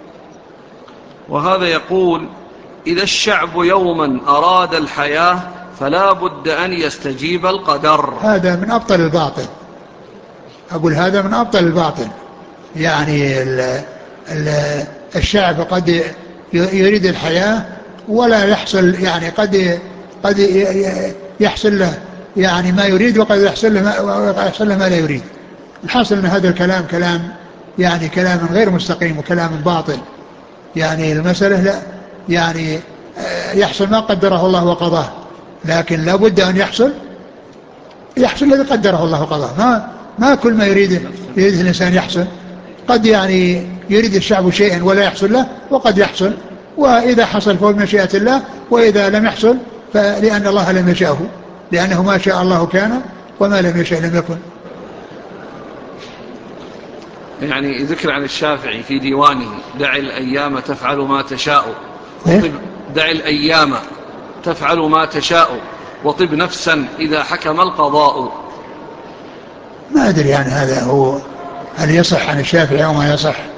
وهذا يقول: إذا الشعب يوما أراد الحياة فلا بد أن يستجيب القدر. هذا من أبطل الباطل، أقول هذا من أبطل الباطل. يعني ال ال الشعب قد يريد الحياة ولا يحصل، يعني قد قد يحصل له يعني ما يريد، وقد يحصل له ما, يحصل له ما لا يريد. الحاصل أن هذا الكلام كلام يعني كلام غير مستقيم وكلام باطل. يعني المسألة لا يعني يحصل ما قدره الله وقضاه، لكن لا بد أن يحصل يحصل الذي قدره الله وقضاه. ما ما كل ما يريد يريد الإنسان يحصل. قد يعني يريد الشعب شيئا ولا يحصل له، وقد يحصل، وإذا حصل فهو بمشيئة الله، وإذا لم يحصل فلأن الله لم يشاءه، لأنه ما شاء الله كان وما لم يشاء لم يكن. يعني ذكر عن الشافعي في ديوانه: دع الأيام تفعل ما تشاء وطب دع الأيام تفعل ما تشاء وطب نفسا إذا حكم القضاء. ما أدري يعني هذا هو هل يصح عن الشافعي أو ما يصح.